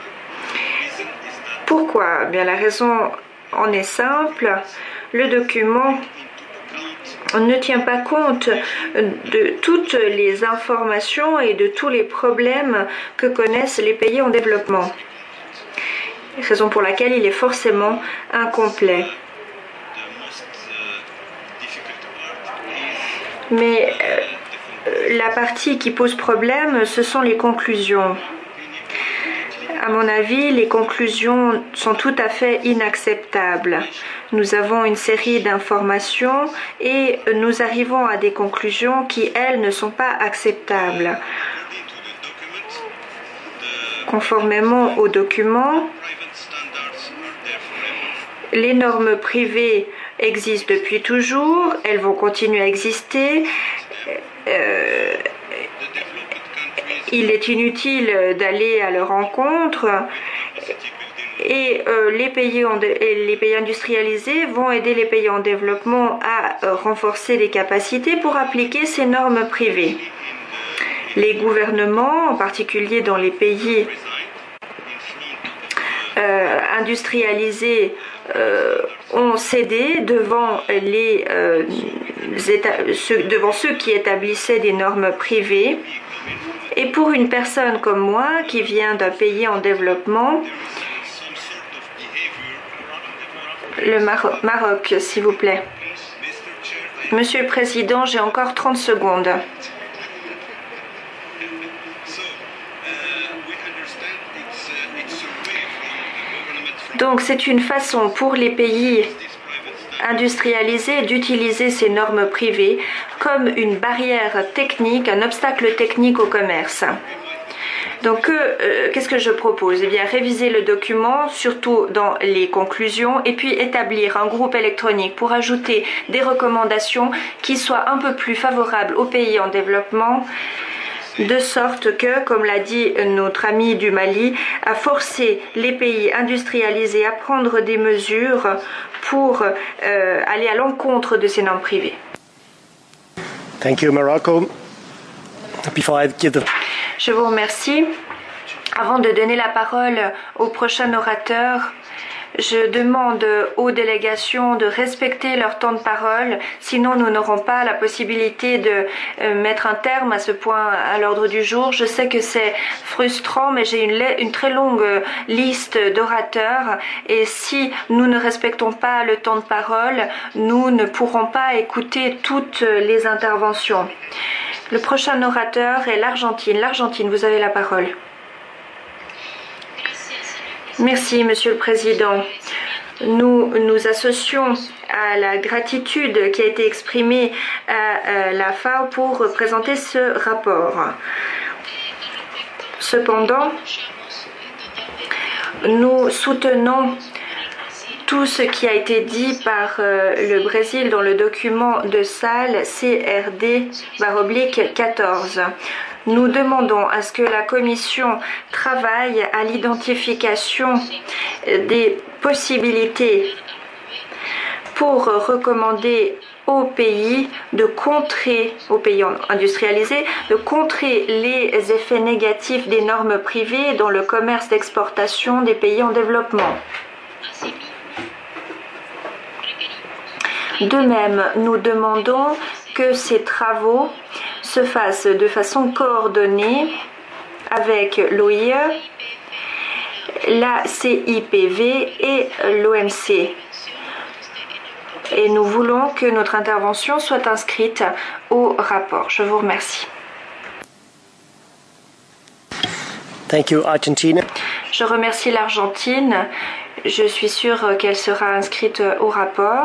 Bien, la raison en est simple. Le document ne tient pas compte de toutes les informations et de tous les problèmes que connaissent les pays en développement. Raison pour laquelle il est forcément incomplet. Mais euh, la partie qui pose problème, ce sont les conclusions. À mon avis, les conclusions sont tout à fait inacceptables. Nous avons une série d'informations et nous arrivons à des conclusions qui, elles, ne sont pas acceptables. Conformément au document, les normes privées existent depuis toujours, elles vont continuer à exister. Euh, il est inutile d'aller à leur rencontre et euh, les pays, en et les pays industrialisés vont aider les pays en développement à euh, renforcer les capacités pour appliquer ces normes privées. Les gouvernements, en particulier dans les pays euh, industrialisés, euh, ont cédé devant, les, euh, éta- ceux, devant ceux qui établissaient des normes privées. Et pour une personne comme moi qui vient d'un pays en développement, le Mar- Maroc, s'il vous plaît. Monsieur le Président, j'ai encore trente secondes. Donc c'est une façon pour les pays industrialisés d'utiliser ces normes privées comme une barrière technique, un obstacle technique au commerce. Donc euh, qu'est-ce que je propose? Eh bien, réviser le document, surtout dans les conclusions, et puis établir un groupe électronique pour ajouter des recommandations qui soient un peu plus favorables aux pays en développement, de sorte que, comme l'a dit notre ami du Mali, à forcer les pays industrialisés à prendre des mesures pour euh, aller à l'encontre de ces normes privées. Thank you, Morocco. Before I give the... Je vous remercie. Avant de donner la parole au prochain orateur, je demande aux délégations de respecter leur temps de parole, sinon nous n'aurons pas la possibilité de mettre un terme à ce point à l'ordre du jour. Je sais que c'est frustrant, mais j'ai une, une très longue liste d'orateurs et si nous ne respectons pas le temps de parole, nous ne pourrons pas écouter toutes les interventions. Le prochain orateur est l'Argentine. L'Argentine, vous avez la parole. Merci, Monsieur le Président. Nous nous associons à la gratitude qui a été exprimée à la F A O pour présenter ce rapport. Cependant, nous soutenons tout ce qui a été dit par le Brésil dans le document de salle C R D quatorze. Nous demandons à ce que la Commission travaille à l'identification des possibilités pour recommander aux pays de contrer, aux pays industrialisés, de contrer les effets négatifs des normes privées dans le commerce d'exportation des pays en développement. De même, nous demandons que ces travaux se fassent de façon coordonnée avec l'O I E, la C I P V et l'O M C. Et nous voulons que notre intervention soit inscrite au rapport. Je vous remercie. Thank you, Argentina. Je remercie l'Argentine. Je suis sûre qu'elle sera inscrite au rapport.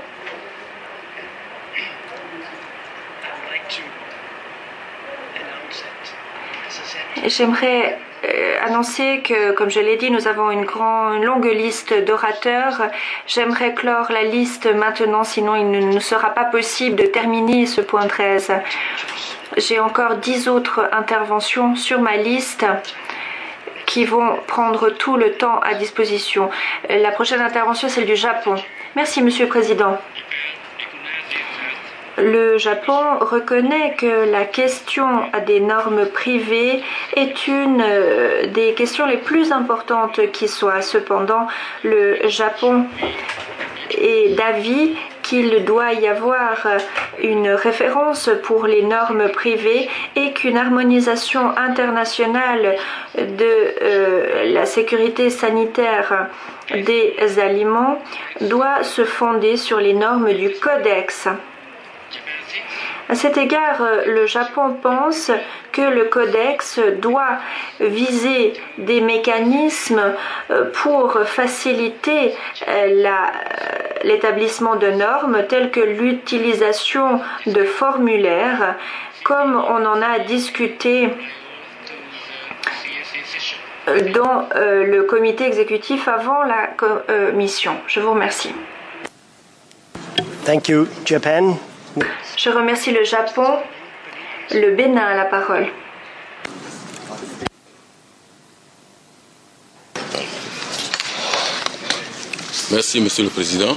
J'aimerais euh, annoncer que, comme je l'ai dit, nous avons une, grand, une longue liste d'orateurs. J'aimerais clore la liste maintenant, sinon il ne nous sera pas possible de terminer ce point treize. J'ai encore dix autres interventions sur ma liste qui vont prendre tout le temps à disposition. La prochaine intervention, c'est celle du Japon. Merci, Monsieur le Président. Le Japon reconnaît que la question des normes privées est une des questions les plus importantes qui soit. Cependant, le Japon est d'avis qu'il doit y avoir une référence pour les normes privées et qu'une harmonisation internationale de euh, la sécurité sanitaire des aliments doit se fonder sur les normes du Codex. À cet égard, le Japon pense que le Codex doit viser des mécanismes pour faciliter l'établissement de normes telles que l'utilisation de formulaires, comme on en a discuté dans le comité exécutif avant la mission. Je vous remercie. Thank you, Japan. Je remercie le Japon. Le Bénin a la parole. Merci, Monsieur le Président.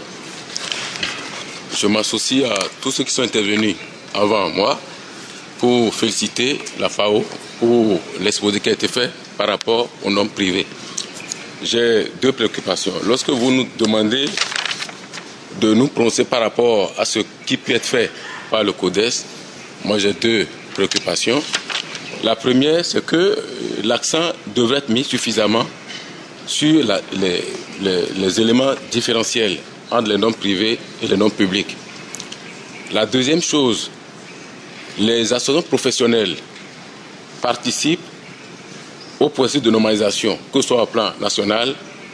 Je m'associe à tous ceux qui sont intervenus avant moi pour féliciter la F A O pour l'exposé qui a été fait par rapport aux normes privées. J'ai deux préoccupations. Lorsque vous nous demandez de nous prononcer par rapport à ce qui peut être fait par le Codex, moi j'ai deux préoccupations. La première, c'est que l'accent devrait être mis suffisamment sur la, les, les, les éléments différentiels entre les normes privées et les normes publiques. La deuxième chose, les associations professionnelles participent au processus de normalisation, que ce soit au plan national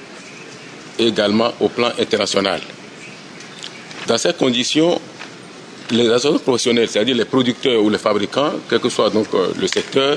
et également au plan international. Dans ces conditions, les associations professionnelles, c'est-à-dire les producteurs ou les fabricants, quel que soit donc euh, le secteur,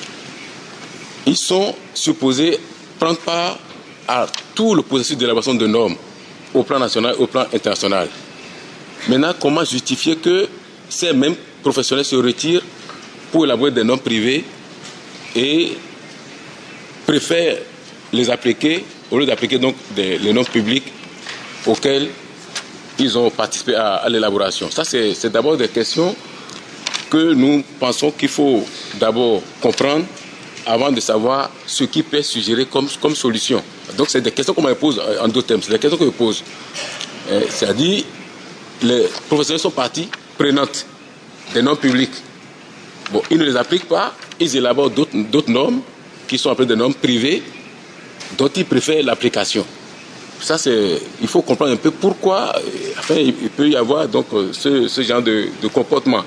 ils sont supposés prendre part à tout le processus d'élaboration de normes au plan national et au plan international. Maintenant, comment justifier que ces mêmes professionnels se retirent pour élaborer des normes privées et préfèrent les appliquer au lieu d'appliquer donc des, les normes publiques auxquelles ils ont participé à, à l'élaboration. Ça, c'est, c'est d'abord des questions que nous pensons qu'il faut d'abord comprendre avant de savoir ce qui peut être suggéré comme, comme solution. Donc, c'est des questions qu'on me pose en deux termes. C'est des questions que je pose. Euh, c'est-à-dire, les professionnels sont parties prenantes des normes publiques. Bon, ils ne les appliquent pas, ils élaborent d'autres, d'autres normes qui sont appelées des normes privées, dont ils préfèrent l'application. Ça, c'est, il faut comprendre un peu pourquoi enfin, il peut y avoir donc, ce, ce genre de, de comportement.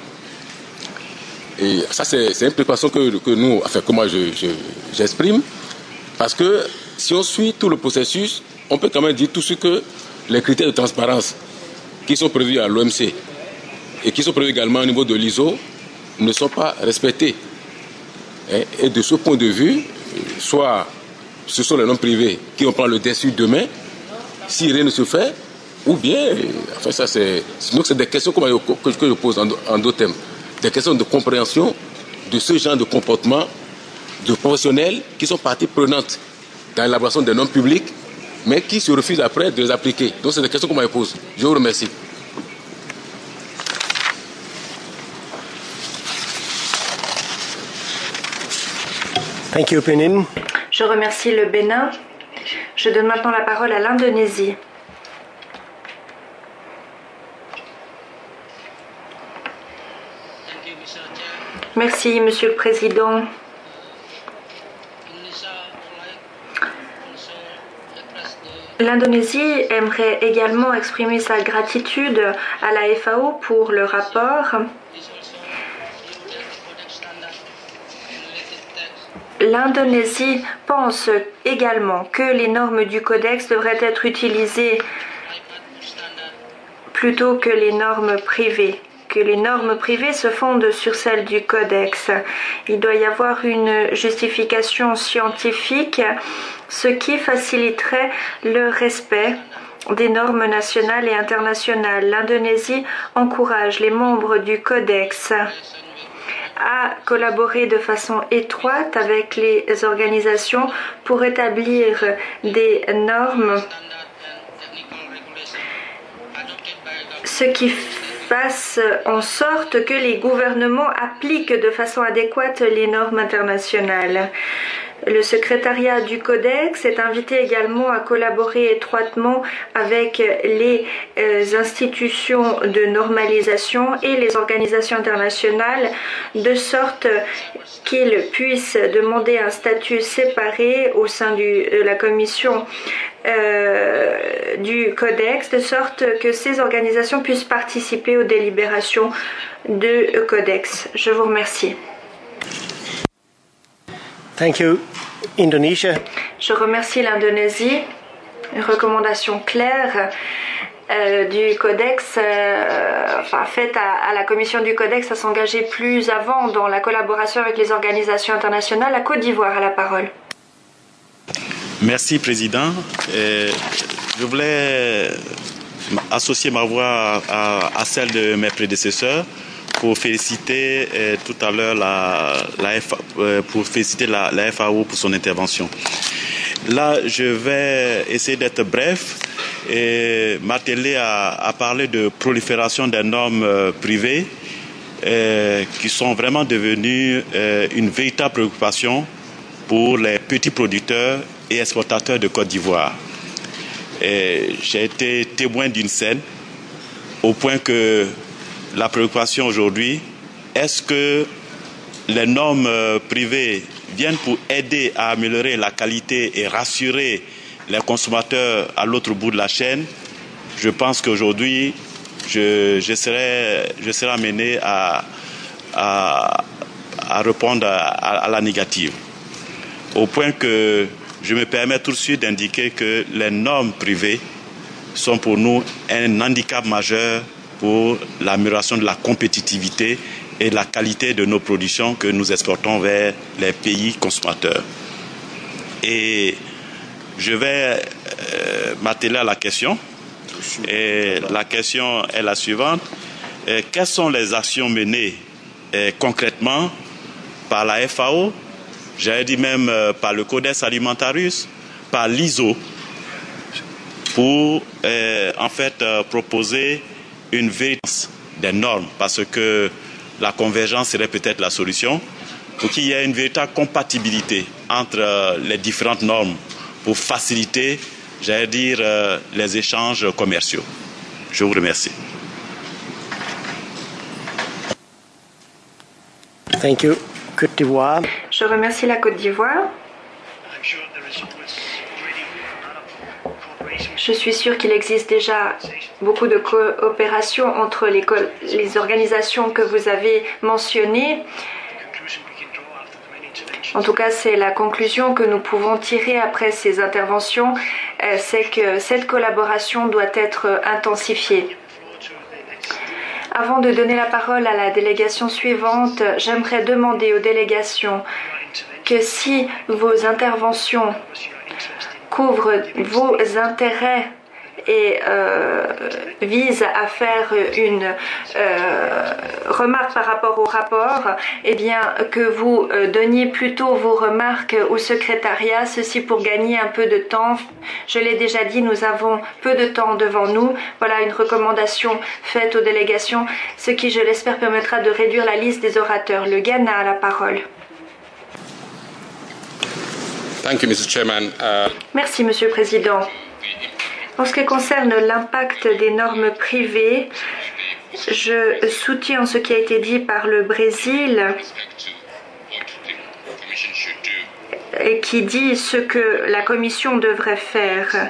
Et ça, c'est, c'est une préoccupation que, que nous, enfin, que moi, je, je, j'exprime. Parce que si on suit tout le processus, on peut quand même dire tout ce que les critères de transparence qui sont prévus à l'O M C et qui sont prévus également au niveau de l'I S O ne sont pas respectés. Et de ce point de vue, soit ce sont les normes privées qui vont prendre le dessus demain, si rien ne se fait, ou bien, enfin ça c'est, donc c'est des questions que je pose en, en deux thèmes, des questions de compréhension de ce genre de comportement de professionnels qui sont parties prenantes dans l'élaboration des normes publiques, mais qui se refusent après de les appliquer. Donc c'est des questions qu'on me pose. Je vous remercie. Thank you, Benin. Je remercie le Bénin. Je donne maintenant la parole à l'Indonésie. Merci, Monsieur le Président. L'Indonésie aimerait également exprimer sa gratitude à la F A O pour le rapport. L'Indonésie pense également que les normes du Codex devraient être utilisées plutôt que les normes privées, que les normes privées se fondent sur celles du Codex. Il doit y avoir une justification scientifique, ce qui faciliterait le respect des normes nationales et internationales. L'Indonésie encourage les membres du Codex à collaborer de façon étroite avec les organisations pour établir des normes, ce qui fasse en sorte que les gouvernements appliquent de façon adéquate les normes internationales. Le secrétariat du Codex est invité également à collaborer étroitement avec les euh, institutions de normalisation et les organisations internationales de sorte qu'ils puissent demander un statut séparé au sein du, de la commission euh, du Codex, de sorte que ces organisations puissent participer aux délibérations du Codex. Je vous remercie. Thank you. Indonesia. Je remercie l'Indonésie. Une recommandation claire euh, du Codex, euh, enfin faite à, à la commission du Codex à s'engager plus avant dans la collaboration avec les organisations internationales. La Côte d'Ivoire a la parole. Merci, Président. Euh, je voulais associer ma voix à, à celle de mes prédécesseurs pour féliciter euh, tout à l'heure la, la, F, euh, pour féliciter la, la F A O pour son intervention. Là, je vais essayer d'être bref et m'atteler à, à parler de prolifération des normes euh, privées euh, qui sont vraiment devenues euh, une véritable préoccupation pour les petits producteurs et exportateurs de Côte d'Ivoire. J'ai été témoin d'une scène au point que la préoccupation aujourd'hui, est-ce que les normes privées viennent pour aider à améliorer la qualité et rassurer les consommateurs à l'autre bout de la chaîne? Je pense qu'aujourd'hui, je, je, serai, je serai amené à, à, à répondre à, à la négative. Au point que je me permets tout de suite d'indiquer que les normes privées sont pour nous un handicap majeur pour l'amélioration de la compétitivité et de la qualité de nos productions que nous exportons vers les pays consommateurs. Et je vais euh, m'atteler à la question. Et la question est la suivante. Et quelles sont les actions menées euh, concrètement par la F A O, j'allais dire même euh, par le Codex Alimentarius, par l'I S O, pour euh, en fait euh, proposer une véritable des normes, parce que la convergence serait peut-être la solution, pour qu'il y ait une véritable compatibilité entre euh, les différentes normes pour faciliter, j'allais dire, euh, les échanges commerciaux. Je vous remercie. Thank you. Côte d'Ivoire. Je remercie la Côte d'Ivoire. Je suis sûre qu'il existe déjà beaucoup de coopération entre les, co les organisations que vous avez mentionnées. En tout cas, c'est la conclusion que nous pouvons tirer après ces interventions, euh, c'est que cette collaboration doit être intensifiée. Avant de donner la parole à la délégation suivante, j'aimerais demander aux délégations que si vos interventions couvrent vos intérêts et euh, vise à faire une euh, remarque par rapport au rapport, eh bien que vous euh, donniez plutôt vos remarques au secrétariat, ceci pour gagner un peu de temps. Je l'ai déjà dit, nous avons peu de temps devant nous. Voilà une recommandation faite aux délégations, ce qui, je l'espère, permettra de réduire la liste des orateurs. Le Ghana a la parole. Thank you, Mister Chairman. Uh... Merci, Monsieur le Président. En ce qui concerne l'impact des normes privées, je soutiens ce qui a été dit par le Brésil et qui dit ce que la Commission devrait faire.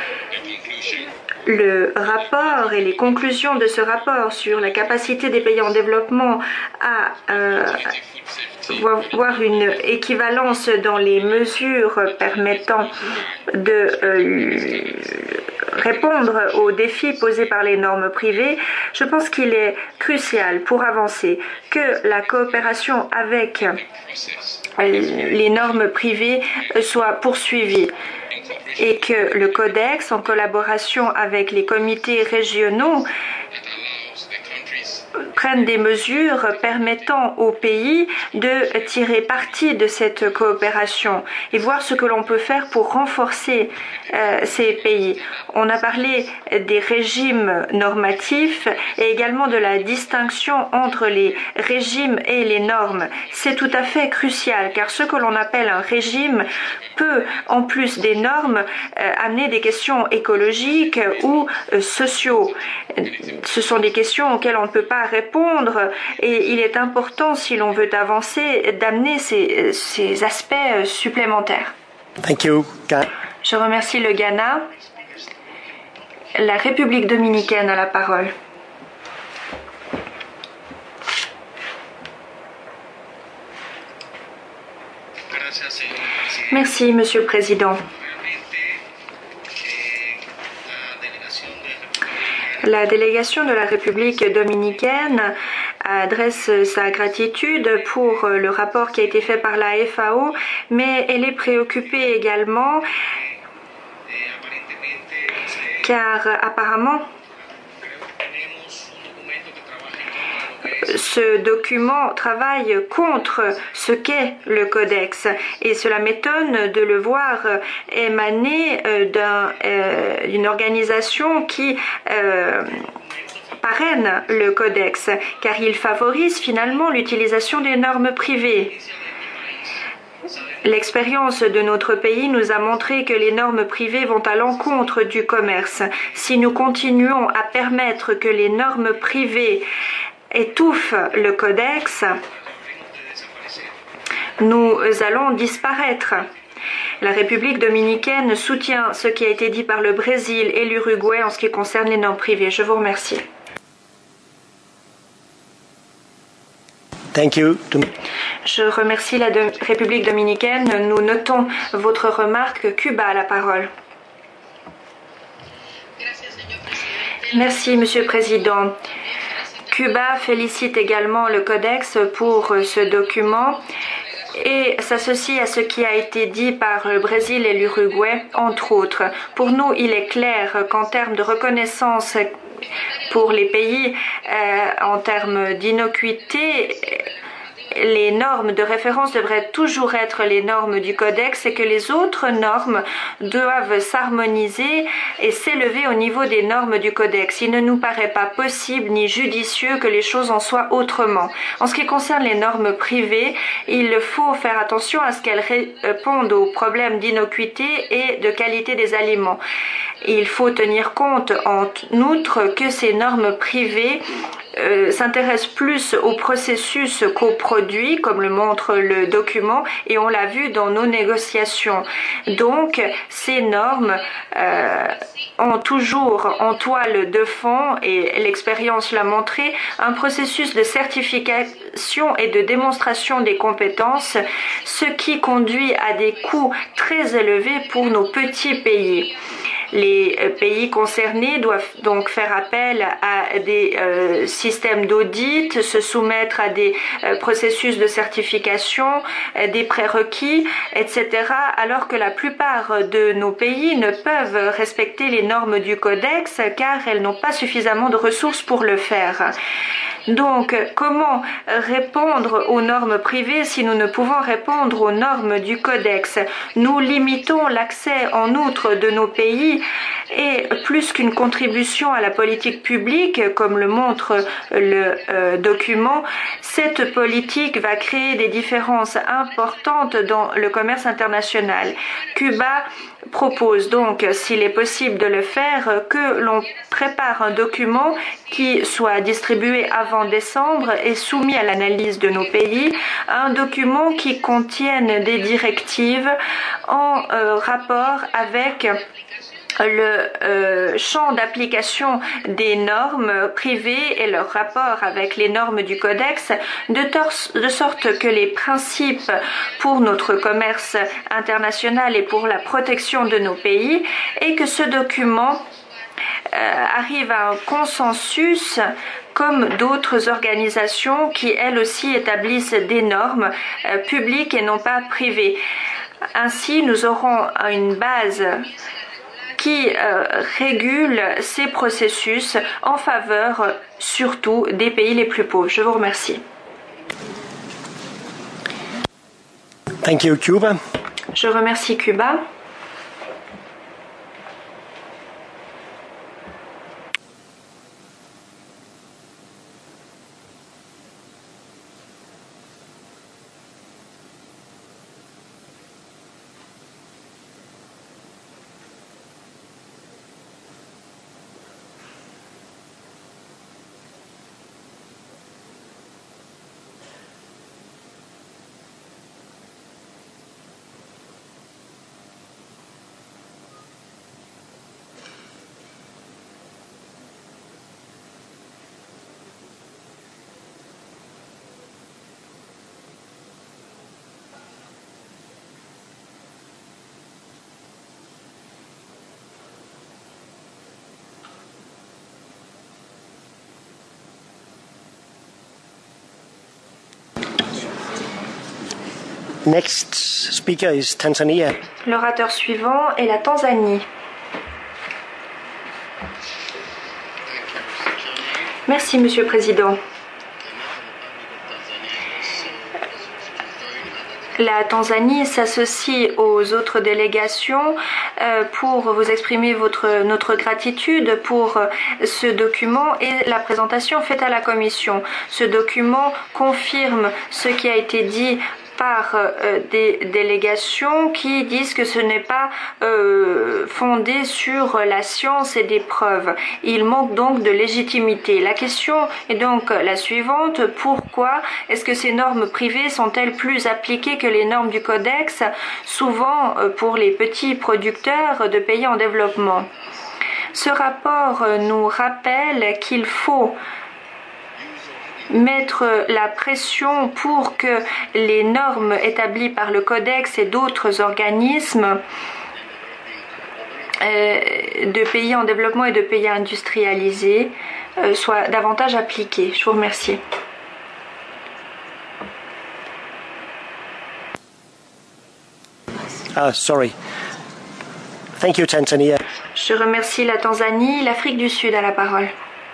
Le rapport et les conclusions de ce rapport sur la capacité des pays en développement à euh, voir une équivalence dans les mesures permettant de euh, répondre aux défis posés par les normes privées, je pense qu'il est crucial pour avancer que la coopération avec les normes privées soit poursuivie et que le Codex, en collaboration avec les comités régionaux, prenne des mesures permettant aux pays de tirer parti de cette coopération et voir ce que l'on peut faire pour renforcer euh, ces pays. On a parlé des régimes normatifs et également de la distinction entre les régimes et les normes. C'est tout à fait crucial car ce que l'on appelle un régime peut, en plus des normes, euh, amener des questions écologiques ou euh, sociaux. Ce sont des questions auxquelles on ne peut pas répondre et il est important, si l'on veut avancer, d'amener ces, ces aspects supplémentaires. Thank you. Je remercie le Ghana. La République dominicaine a la parole. Merci, Monsieur le Président. La délégation de la République dominicaine adresse sa gratitude pour le rapport qui a été fait par la F A O, mais elle est préoccupée également car apparemment ce document travaille contre ce qu'est le Codex et cela m'étonne de le voir émaner d'un, euh, d'une organisation qui euh, parraine le Codex car il favorise finalement l'utilisation des normes privées. L'expérience de notre pays nous a montré que les normes privées vont à l'encontre du commerce. Si nous continuons à permettre que les normes privées étouffent le Codex, nous allons disparaître. La République dominicaine soutient ce qui a été dit par le Brésil et l'Uruguay en ce qui concerne les normes privées. Je vous remercie. Thank you. Je remercie la de- République dominicaine. Nous notons votre remarque. Cuba a la parole. Merci, Monsieur le Président. Cuba félicite également le Codex pour ce document et s'associe à ce qui a été dit par le Brésil et l'Uruguay, entre autres. Pour nous, il est clair qu'en termes de reconnaissance pour les pays, euh, en termes d'innocuité, les normes de référence devraient toujours être les normes du Codex et que les autres normes doivent s'harmoniser et s'élever au niveau des normes du Codex. Il ne nous paraît pas possible ni judicieux que les choses en soient autrement. En ce qui concerne les normes privées, il faut faire attention à ce qu'elles répondent aux problèmes d'innocuité et de qualité des aliments. Il faut tenir compte en outre que ces normes privées Euh, s'intéresse plus au processus qu'aux produits, comme le montre le document, et on l'a vu dans nos négociations. Donc, ces normes euh, ont toujours en toile de fond, et l'expérience l'a montré, un processus de certification et de démonstration des compétences, ce qui conduit à des coûts très élevés pour nos petits pays. Les pays concernés doivent donc faire appel à des euh, systèmes d'audit, se soumettre à des euh, processus de certification, euh, des prérequis, et cetera, alors que la plupart de nos pays ne peuvent respecter les normes du Codex car elles n'ont pas suffisamment de ressources pour le faire. Donc, comment répondre aux normes privées si nous ne pouvons répondre aux normes du Codex? Nous limitons l'accès en outre de nos pays et plus qu'une contribution à la politique publique, comme le montre le euh, document, cette politique va créer des différences importantes dans le commerce international. Cuba propose donc, s'il est possible de le faire, que l'on prépare un document qui soit distribué avant décembre et soumis à l'analyse de nos pays, un document qui contienne des directives en euh, rapport avec le euh, champ d'application des normes privées et leur rapport avec les normes du Codex, de, de sorte que les principes pour notre commerce international et pour la protection de nos pays, et que ce document euh, arrive à un consensus comme d'autres organisations qui, elles aussi, établissent des normes euh, publiques et non pas privées. Ainsi, nous aurons une base qui euh, régule ces processus en faveur euh, surtout des pays les plus pauvres. Je vous remercie. Thank you, Cuba. Je remercie Cuba. Next speaker is Tanzania. L'orateur suivant est la Tanzanie. Merci, Monsieur le Président. La Tanzanie s'associe aux autres délégations euh, pour vous exprimer votre, notre gratitude pour euh, ce document et la présentation faite à la Commission. Ce document confirme ce qui a été dit par euh, des délégations qui disent que ce n'est pas euh, fondé sur la science et des preuves. Il manque donc de légitimité. La question est donc la suivante. Pourquoi est-ce que ces normes privées sont-elles plus appliquées que les normes du Codex, souvent euh, pour les petits producteurs de pays en développement? Ce rapport euh, nous rappelle qu'il faut mettre la pression pour que les normes établies par le Codex et d'autres organismes euh, de pays en développement et de pays industrialisés euh, soient davantage appliquées. Je vous remercie. Ah, sorry. Thank you, Tanzania. Je remercie la Tanzanie. L'Afrique du Sud a la parole.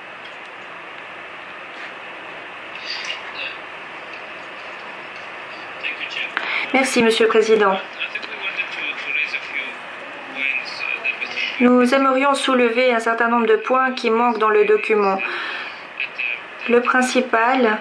Merci, Monsieur le Président. Nous aimerions soulever un certain nombre de points qui manquent dans le document. Le principal,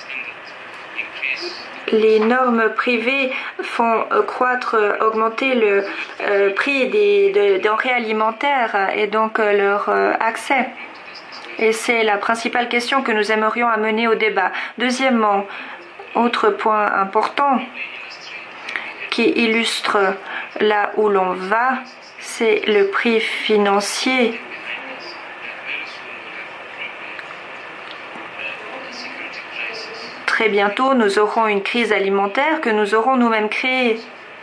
les normes privées font croître, augmenter le euh, prix des de, denrées alimentaires et donc euh, leur euh, accès. Et c'est la principale question que nous aimerions amener au débat. Deuxièmement, autre point important qui illustre là où l'on va, c'est le prix financier. Très bientôt, nous aurons une crise alimentaire que nous aurons nous-mêmes créée.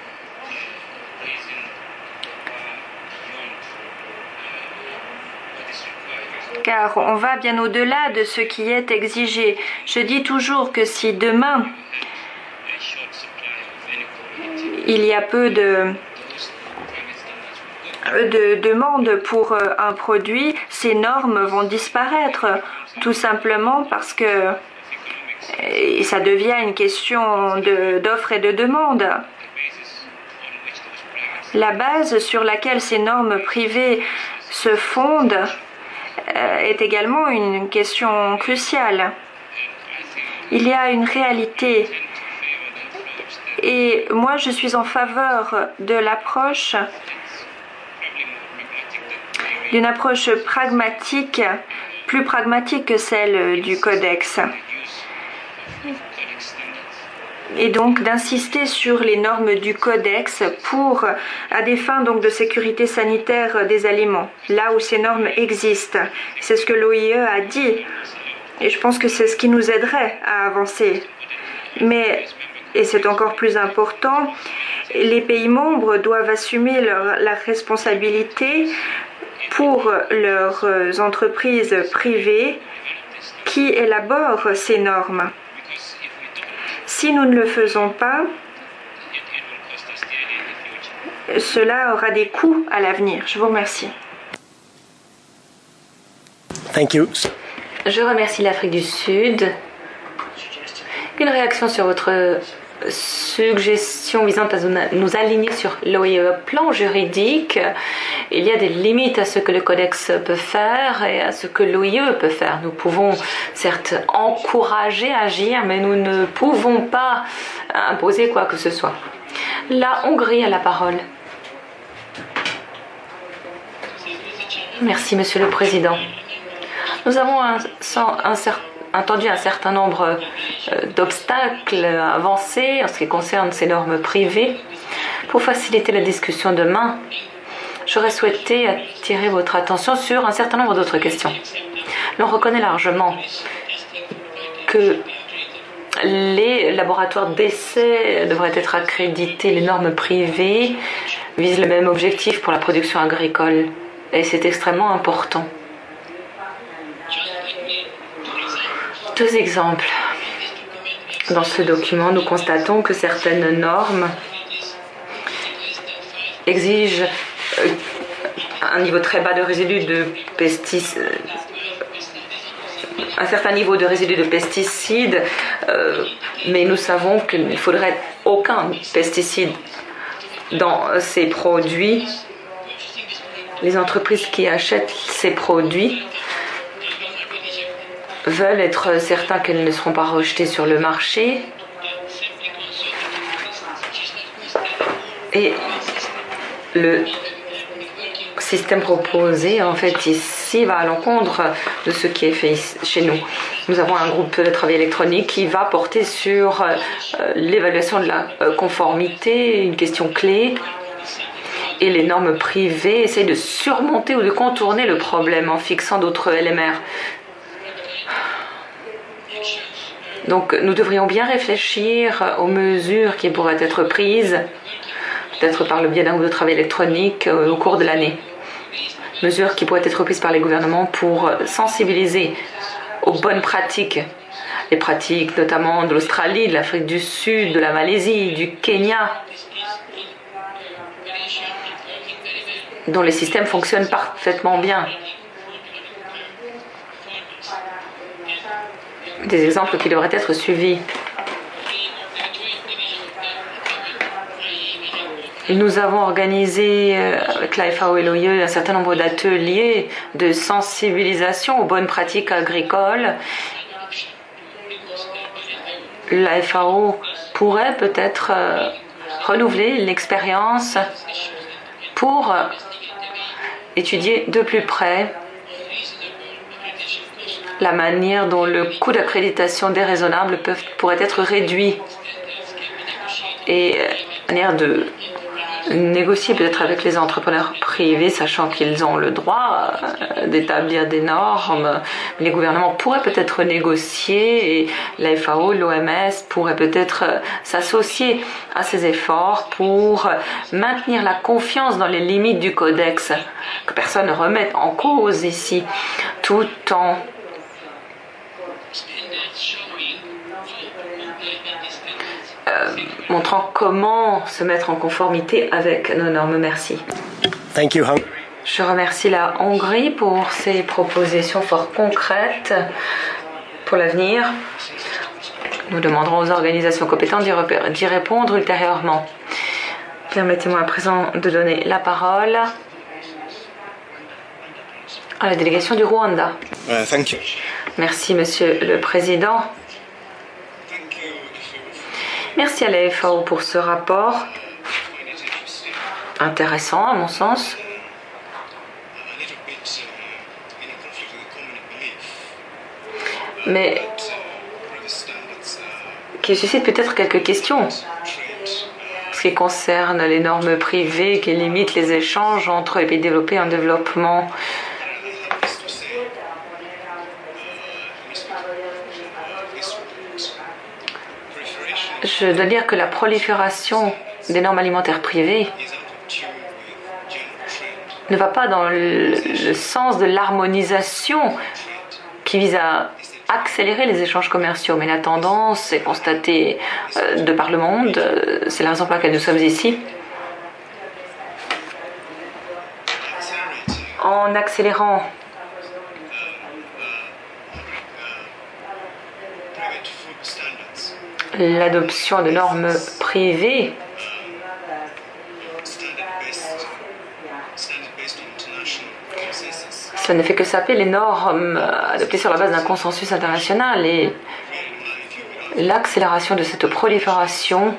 Car on va bien au-delà de ce qui est exigé. Je dis toujours que si demain, il y a peu de, de demande pour un produit, ces normes vont disparaître, tout simplement parce que ça devient une question de, d'offre et de demande. La base sur laquelle ces normes privées se fondent est également une question cruciale. Il y a une réalité. Et moi, je suis en faveur de l'approche, d'une approche pragmatique, plus pragmatique que celle du Codex. Et donc d'insister sur les normes du Codex pour, à des fins donc de sécurité sanitaire des aliments, là où ces normes existent. C'est ce que l'O I E a dit. Et je pense que c'est ce qui nous aiderait à avancer. Mais et c'est encore plus important, les pays membres doivent assumer leur, la responsabilité pour leurs entreprises privées qui élaborent ces normes. Si nous ne le faisons pas, cela aura des coûts à l'avenir. Je vous remercie. Thank you. Je remercie l'Afrique du Sud. Une réaction sur votre suggestion visant à nous aligner sur l'O I E. Plan juridique, il y a des limites à ce que le Codex peut faire et à ce que l'O I E peut faire. Nous pouvons certes encourager à agir, mais nous ne pouvons pas imposer quoi que ce soit. La Hongrie a la parole. Merci, Monsieur le Président. Nous avons un, un, entendu un certain nombre euh, d'obstacles avancés en ce qui concerne ces normes privées. Pour faciliter la discussion demain, j'aurais souhaité attirer votre attention sur un certain nombre d'autres questions. L'on reconnaît largement que les laboratoires d'essai devraient être accrédités. Les normes privées visent le même objectif pour la production agricole et c'est extrêmement important. Deux exemples. Dans ce document, nous constatons que certaines normes exigent un niveau très bas de résidus de pesticides, un certain niveau de résidus de pesticides, euh, mais nous savons qu'il ne faudrait aucun pesticide dans ces produits. Les entreprises qui achètent ces produits veulent être certains qu'elles ne seront pas rejetées sur le marché. Et le système proposé, en fait, ici, va à l'encontre de ce qui est fait chez nous. Nous avons un groupe de travail électronique qui va porter sur euh, l'évaluation de la euh, conformité, une question clé. Et les normes privées essayent de surmonter ou de contourner le problème en fixant d'autres L M R. Donc nous devrions bien réfléchir aux mesures qui pourraient être prises, peut-être par le biais d'un groupe de travail électronique euh, au cours de l'année. Mesures qui pourraient être prises par les gouvernements pour sensibiliser aux bonnes pratiques. Les pratiques notamment de l'Australie, de l'Afrique du Sud, de la Malaisie, du Kenya, dont les systèmes fonctionnent parfaitement bien. Des exemples qui devraient être suivis. Nous avons organisé avec l'A F A O et l'O I E un certain nombre d'ateliers de sensibilisation aux bonnes pratiques agricoles. L'A F A O pourrait peut-être renouveler l'expérience pour étudier de plus près la manière dont le coût d'accréditation déraisonnable peut, pourrait être réduit et la manière de négocier peut-être avec les entrepreneurs privés, sachant qu'ils ont le droit d'établir des normes. Les gouvernements pourraient peut-être négocier et la F A O, l'O M S pourraient peut-être s'associer à ces efforts pour maintenir la confiance dans les limites du codex, que personne ne remette en cause ici, tout en Euh, montrant comment se mettre en conformité avec nos normes. Merci. Thank you, Hung. Je remercie la Hongrie pour ses propositions fort concrètes pour l'avenir. Nous demanderons aux organisations compétentes d'y répondre ultérieurement. Permettez-moi à présent de donner la parole à la délégation du Rwanda. Uh, thank you. Merci, Monsieur le Président. Merci à la F A O pour ce rapport, intéressant à mon sens, mais qui suscite peut-être quelques questions. Ce qui concerne les normes privées qui limitent les échanges entre les pays développés et en développement. Je dois dire que la prolifération des normes alimentaires privées ne va pas dans le, le sens de l'harmonisation qui vise à accélérer les échanges commerciaux. Mais la tendance est constatée euh, de par le monde. C'est la raison pour laquelle nous sommes ici. en accélérant l'adoption de normes privées ça ne fait que s'appeler les normes adoptées sur la base d'un consensus international et l'accélération de cette prolifération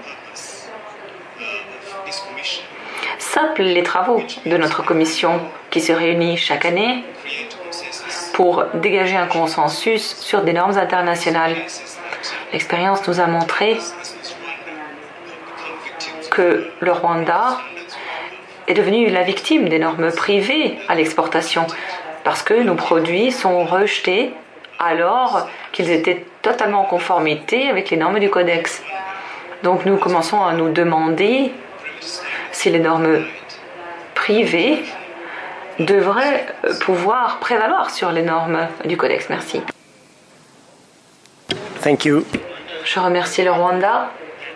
sape les travaux de notre commission qui se réunit chaque année pour dégager un consensus sur des normes internationales. L'expérience nous a montré que le Rwanda est devenu la victime des normes privées à l'exportation parce que nos produits sont rejetés alors qu'ils étaient totalement en conformité avec les normes du Codex. Donc nous commençons à nous demander si les normes privées devraient pouvoir prévaloir sur les normes du Codex. Merci. Thank you. Je remercie le Rwanda.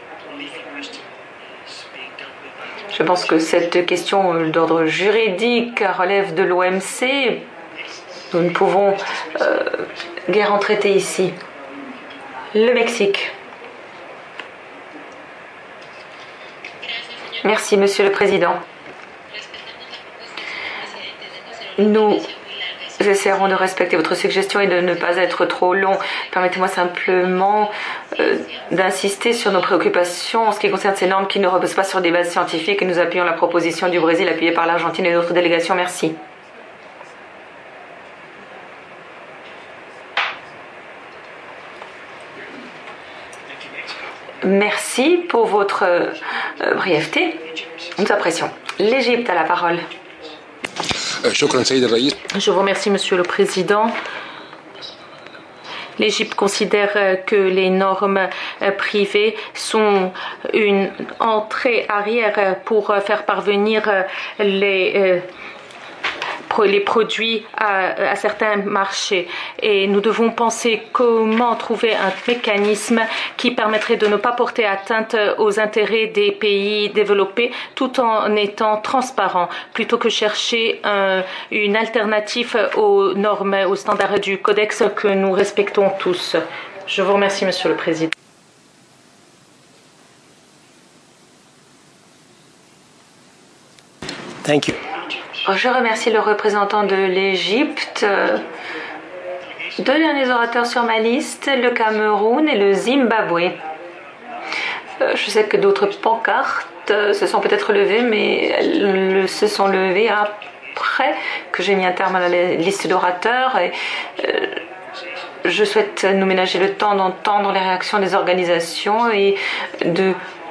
Je pense que cette question d'ordre juridique relève de l'O M C. Nous ne pouvons euh, guère en traiter ici. Le Mexique. Merci, Monsieur le Président. Nous essaierons de respecter votre suggestion et de ne pas être trop long. Permettez-moi simplement euh, d'insister sur nos préoccupations en ce qui concerne ces normes qui ne reposent pas sur des bases scientifiques et nous appuyons la proposition du Brésil appuyée par l'Argentine et d'autres délégations. Merci. Merci pour votre euh, brièveté. Nous apprécions. L'Égypte a la parole. Je vous remercie, Monsieur le Président. L'Égypte considère que les normes privées sont une entrée arrière pour faire parvenir les les produits à, à certains marchés et nous devons penser comment trouver un mécanisme qui permettrait de ne pas porter atteinte aux intérêts des pays développés tout en étant transparent plutôt que chercher un, une alternative aux normes, aux standards du Codex que nous respectons tous. Je vous remercie, Monsieur le Président. Thank you. Je remercie le représentant de l'Égypte. Deux derniers orateurs sur ma liste, le Cameroun et le Zimbabwe. Je sais que d'autres pancartes se sont peut-être levées, mais elles se sont levées après que j'ai mis un terme à la liste d'orateurs. Et je souhaite nous ménager le temps d'entendre les réactions des organisations et de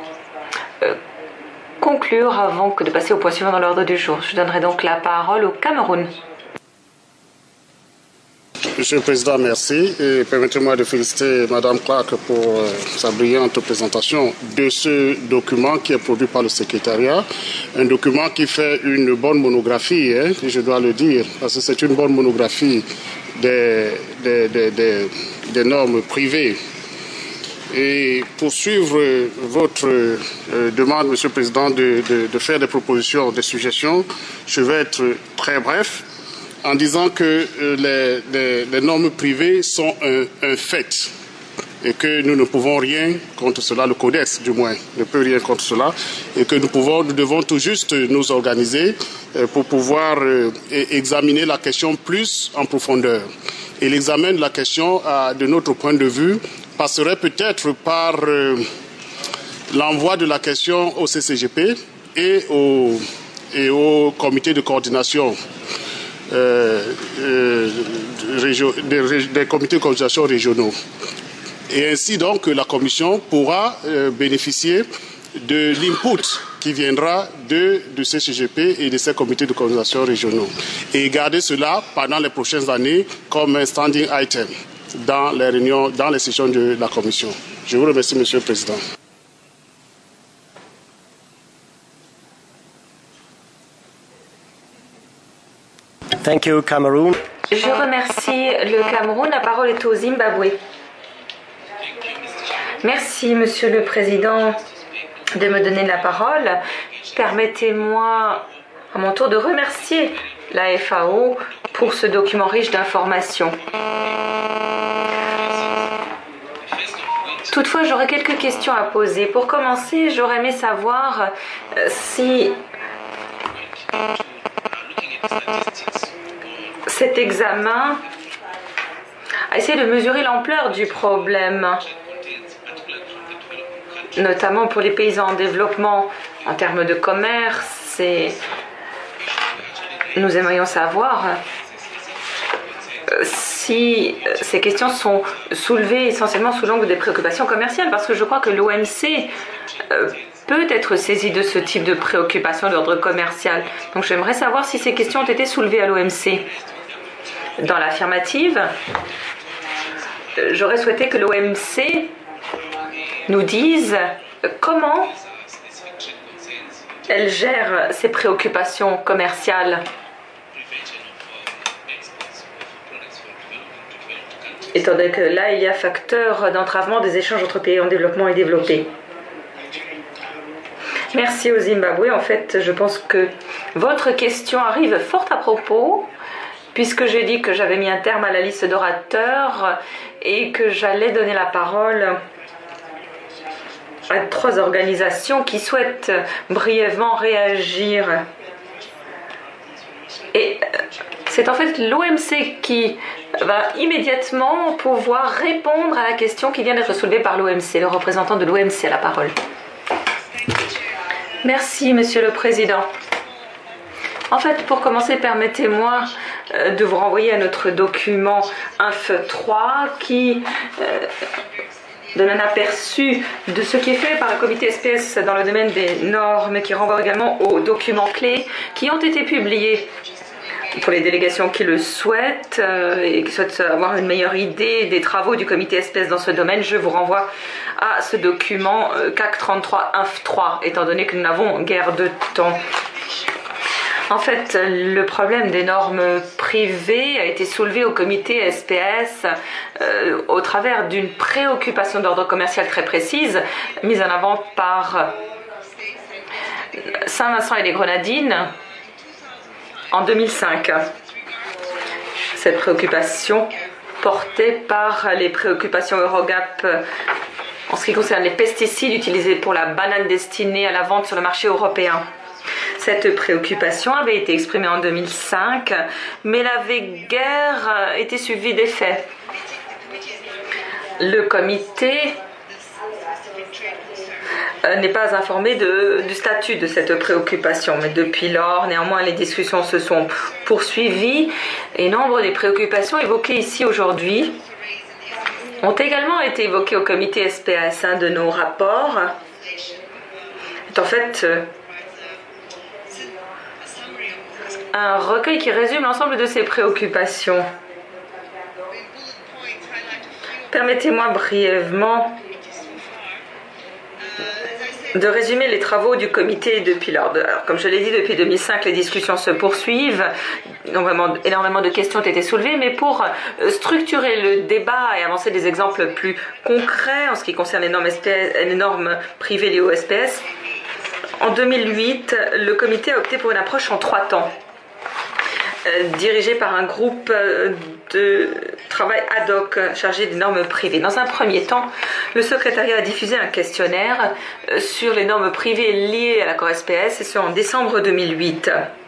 conclure avant que de passer au point suivant dans l'ordre du jour. Je donnerai donc la parole au Cameroun. Monsieur le Président, merci. Et permettez-moi de féliciter Madame Clark pour euh, sa brillante présentation de ce document qui est produit par le secrétariat. Un document qui fait une bonne monographie, hein, je dois le dire, parce que c'est une bonne monographie des, des, des, des, des normes privées. Et pour suivre votre euh, demande, Monsieur le Président, de, de, de faire des propositions, des suggestions, je vais être très bref en disant que euh, les, les, les normes privées sont un, un fait et que nous ne pouvons rien contre cela, le Codex du moins ne peut rien contre cela, et que nous, pouvons, nous devons tout juste nous organiser euh, pour pouvoir euh, examiner la question plus en profondeur. Et l'examen de la question, euh, de notre point de vue, passerait peut-être par euh, l'envoi de la question au C C G P et au, et au comité de coordination euh, euh, régio, des, des comités de coordination régionaux. Et ainsi donc la Commission pourra euh, bénéficier de l'input qui viendra de, du C C G P et de ces comités de coordination régionaux et garder cela pendant les prochaines années comme un standing item dans les réunions, dans les sessions de la Commission. Je vous remercie, Monsieur le Président. Thank you, Cameroon. Je remercie le Cameroun. La parole est au Zimbabwe. Merci, Monsieur le Président, de me donner la parole. Permettez-moi, à mon tour, de remercier la F A O pour ce document riche d'informations. Toutefois, j'aurais quelques questions à poser. Pour commencer, j'aurais aimé savoir si cet examen a essayé de mesurer l'ampleur du problème, notamment pour les pays en développement en termes de commerce. Et nous aimerions savoir si ces questions sont soulevées essentiellement sous l'angle des préoccupations commerciales, parce que je crois que l'O M C peut être saisi de ce type de préoccupations d'ordre commercial. Donc j'aimerais savoir si ces questions ont été soulevées à l'O M C. Dans l'affirmative, j'aurais souhaité que l'O M C nous dise comment elle gère ses préoccupations commerciales. Étant donné que là, il y a facteur d'entravement des échanges entre pays en développement et développés. Merci au Zimbabwe. En fait, je pense que votre question arrive fort à propos, puisque j'ai dit que j'avais mis un terme à la liste d'orateurs et que j'allais donner la parole à trois organisations qui souhaitent brièvement réagir. Et c'est en fait l'O M C qui va immédiatement pouvoir répondre à la question qui vient d'être soulevée par l'O M C. Le représentant de l'O M C a la parole. Merci, Monsieur le Président. En fait, pour commencer, permettez-moi de vous renvoyer à notre document un F trois qui euh, donne un aperçu de ce qui est fait par le comité S P S dans le domaine des normes, qui renvoie également aux documents clés qui ont été publiés pour les délégations qui le souhaitent euh, et qui souhaitent avoir une meilleure idée des travaux du comité S P S dans ce domaine. Je vous renvoie à ce document euh, C A C trente-trois un F trois, étant donné que nous n'avons guère de temps. En fait, le problème des normes privées a été soulevé au comité S P S euh, au travers d'une préoccupation d'ordre commercial très précise, mise en avant par Saint-Vincent et les Grenadines en deux mille cinq. Cette préoccupation portée par les préoccupations Eurogap en ce qui concerne les pesticides utilisés pour la banane destinée à la vente sur le marché européen. Cette préoccupation avait été exprimée en deux mille cinq, mais n'avait guère été suivie des faits. Le comité n'est pas informé de, du statut de cette préoccupation, mais depuis lors, néanmoins, les discussions se sont poursuivies et nombre des préoccupations évoquées ici aujourd'hui ont également été évoquées au comité S P S. Un de nos rapports est en fait un recueil qui résume l'ensemble de ces préoccupations. Permettez-moi brièvement de résumer les travaux du comité depuis lors. Alors, comme je l'ai dit, depuis deux mille cinq, les discussions se poursuivent. Énormément, énormément de questions ont été soulevées, mais pour structurer le débat et avancer des exemples plus concrets en ce qui concerne les normes, S P S, les normes privées liées au S P S, en deux mille huit, le comité a opté pour une approche en trois temps, dirigé par un groupe de travail ad hoc chargé des normes privées. Dans un premier temps, le secrétariat a diffusé un questionnaire sur les normes privées liées à l'accord S P S, et ce en décembre deux mille huit.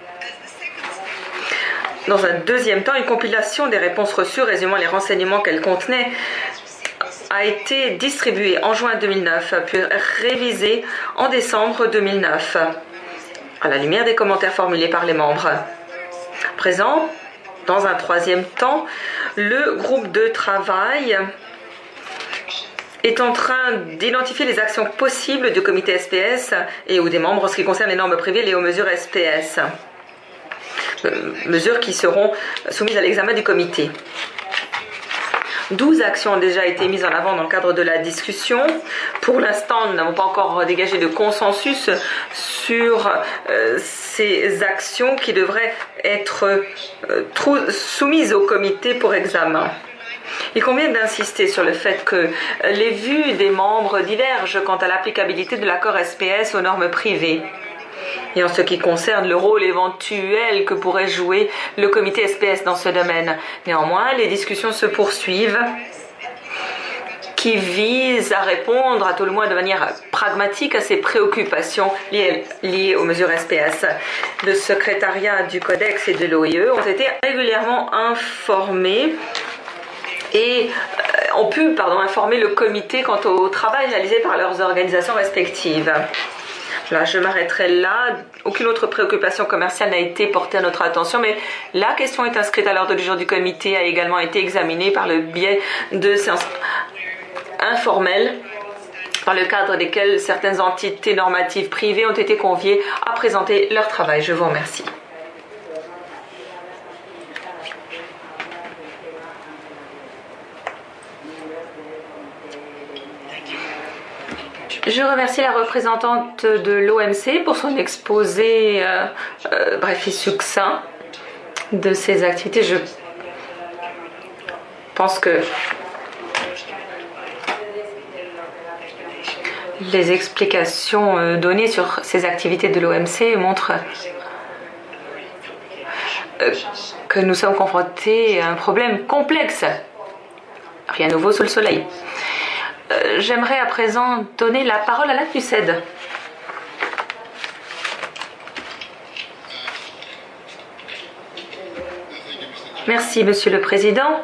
Dans un deuxième temps, une compilation des réponses reçues résumant les renseignements qu'elles contenaient a été distribuée en juin deux mille neuf, puis révisée en décembre deux mille neuf, à la lumière des commentaires formulés par les membres. Présent, dans un troisième temps, le groupe de travail est en train d'identifier les actions possibles du comité S P S et ou des membres en ce qui concerne les normes privées liées aux mesures S P S, mesures qui seront soumises à l'examen du comité. douze actions ont déjà été mises en avant dans le cadre de la discussion. Pour l'instant, nous n'avons pas encore dégagé de consensus sur euh, ces actions qui devraient être euh, soumises au comité pour examen. Il convient d'insister sur le fait que les vues des membres divergent quant à l'applicabilité de l'accord S P S aux normes privées. et en ce qui concerne le rôle éventuel que pourrait jouer le comité S P S dans ce domaine. Néanmoins, les discussions se poursuivent qui visent à répondre, à tout le moins de manière pragmatique, à ces préoccupations liées, liées aux mesures S P S. Le secrétariat du Codex et de l'O I E ont été régulièrement informés et ont pu pardon, informer le comité quant au travail réalisé par leurs organisations respectives. Là, je m'arrêterai là. Aucune autre préoccupation commerciale n'a été portée à notre attention, mais la question est inscrite à l'ordre du jour du comité, a également été examinée par le biais de séances informelles, par le cadre desquelles certaines entités normatives privées ont été conviées à présenter leur travail. Je vous remercie. Je remercie la représentante de l'O M C pour son exposé euh, euh, bref et succinct de ses activités. Je pense que les explications euh, données sur ces activités de l'O M C montrent euh, que nous sommes confrontés à un problème complexe. Rien de nouveau sous le soleil. Euh, J'aimerais à présent donner la parole à la CNUSED. Merci, Monsieur le Président.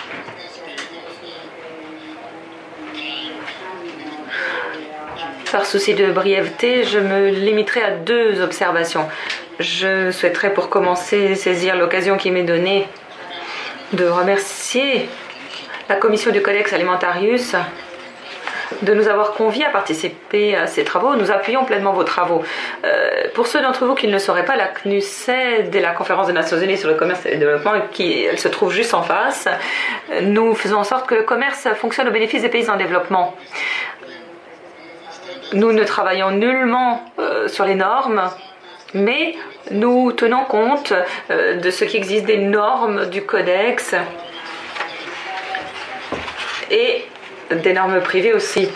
Par souci de brièveté, je me limiterai à deux observations. Je souhaiterais pour commencer saisir l'occasion qui m'est donnée de remercier la commission du Codex Alimentarius de nous avoir conviés à participer à ces travaux. Nous appuyons pleinement vos travaux. Euh, pour ceux d'entre vous qui ne le sauraient pas, la CNUSED et la Conférence des Nations Unies sur le commerce et le développement, qui elle se trouve juste en face, nous faisons en sorte que le commerce fonctionne au bénéfice des pays en développement. Nous ne travaillons nullement euh, sur les normes, mais nous tenons compte euh, de ce qui existe des normes du Codex et des normes privées aussi.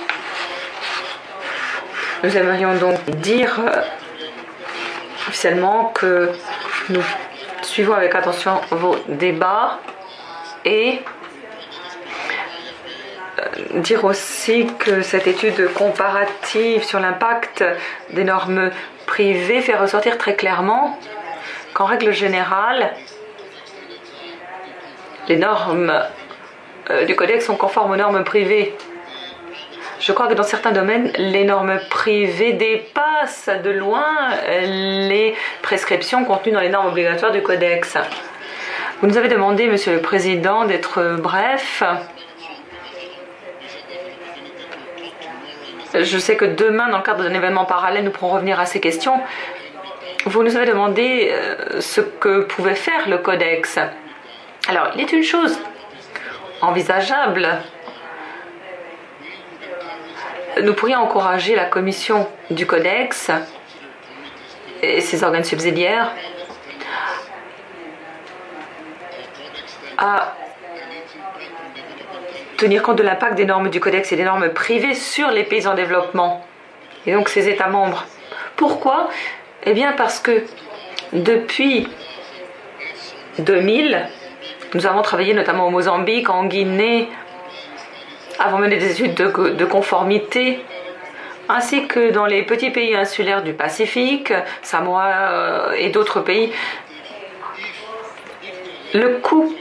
Nous aimerions donc dire euh, officiellement que nous suivons avec attention vos débats et euh, dire aussi que cette étude comparative sur l'impact des normes privées fait ressortir très clairement qu'en règle générale, les normes du Codex sont conformes aux normes privées. Je crois que dans certains domaines, les normes privées dépassent de loin les prescriptions contenues dans les normes obligatoires du Codex. Vous nous avez demandé, Monsieur le Président, d'être bref. Je sais que demain, dans le cadre d'un événement parallèle, nous pourrons revenir à ces questions. Vous nous avez demandé ce que pouvait faire le Codex. Alors, il est une chose envisageable. Nous pourrions encourager la commission du Codex et ses organes subsidiaires à tenir compte de l'impact des normes du Codex et des normes privées sur les pays en développement et donc ses États membres. Pourquoi ? Eh bien parce que depuis deux mille, nous avons travaillé notamment au Mozambique, en Guinée, avons mené des études de, de conformité, ainsi que dans les petits pays insulaires du Pacifique, Samoa et d'autres pays. Le coût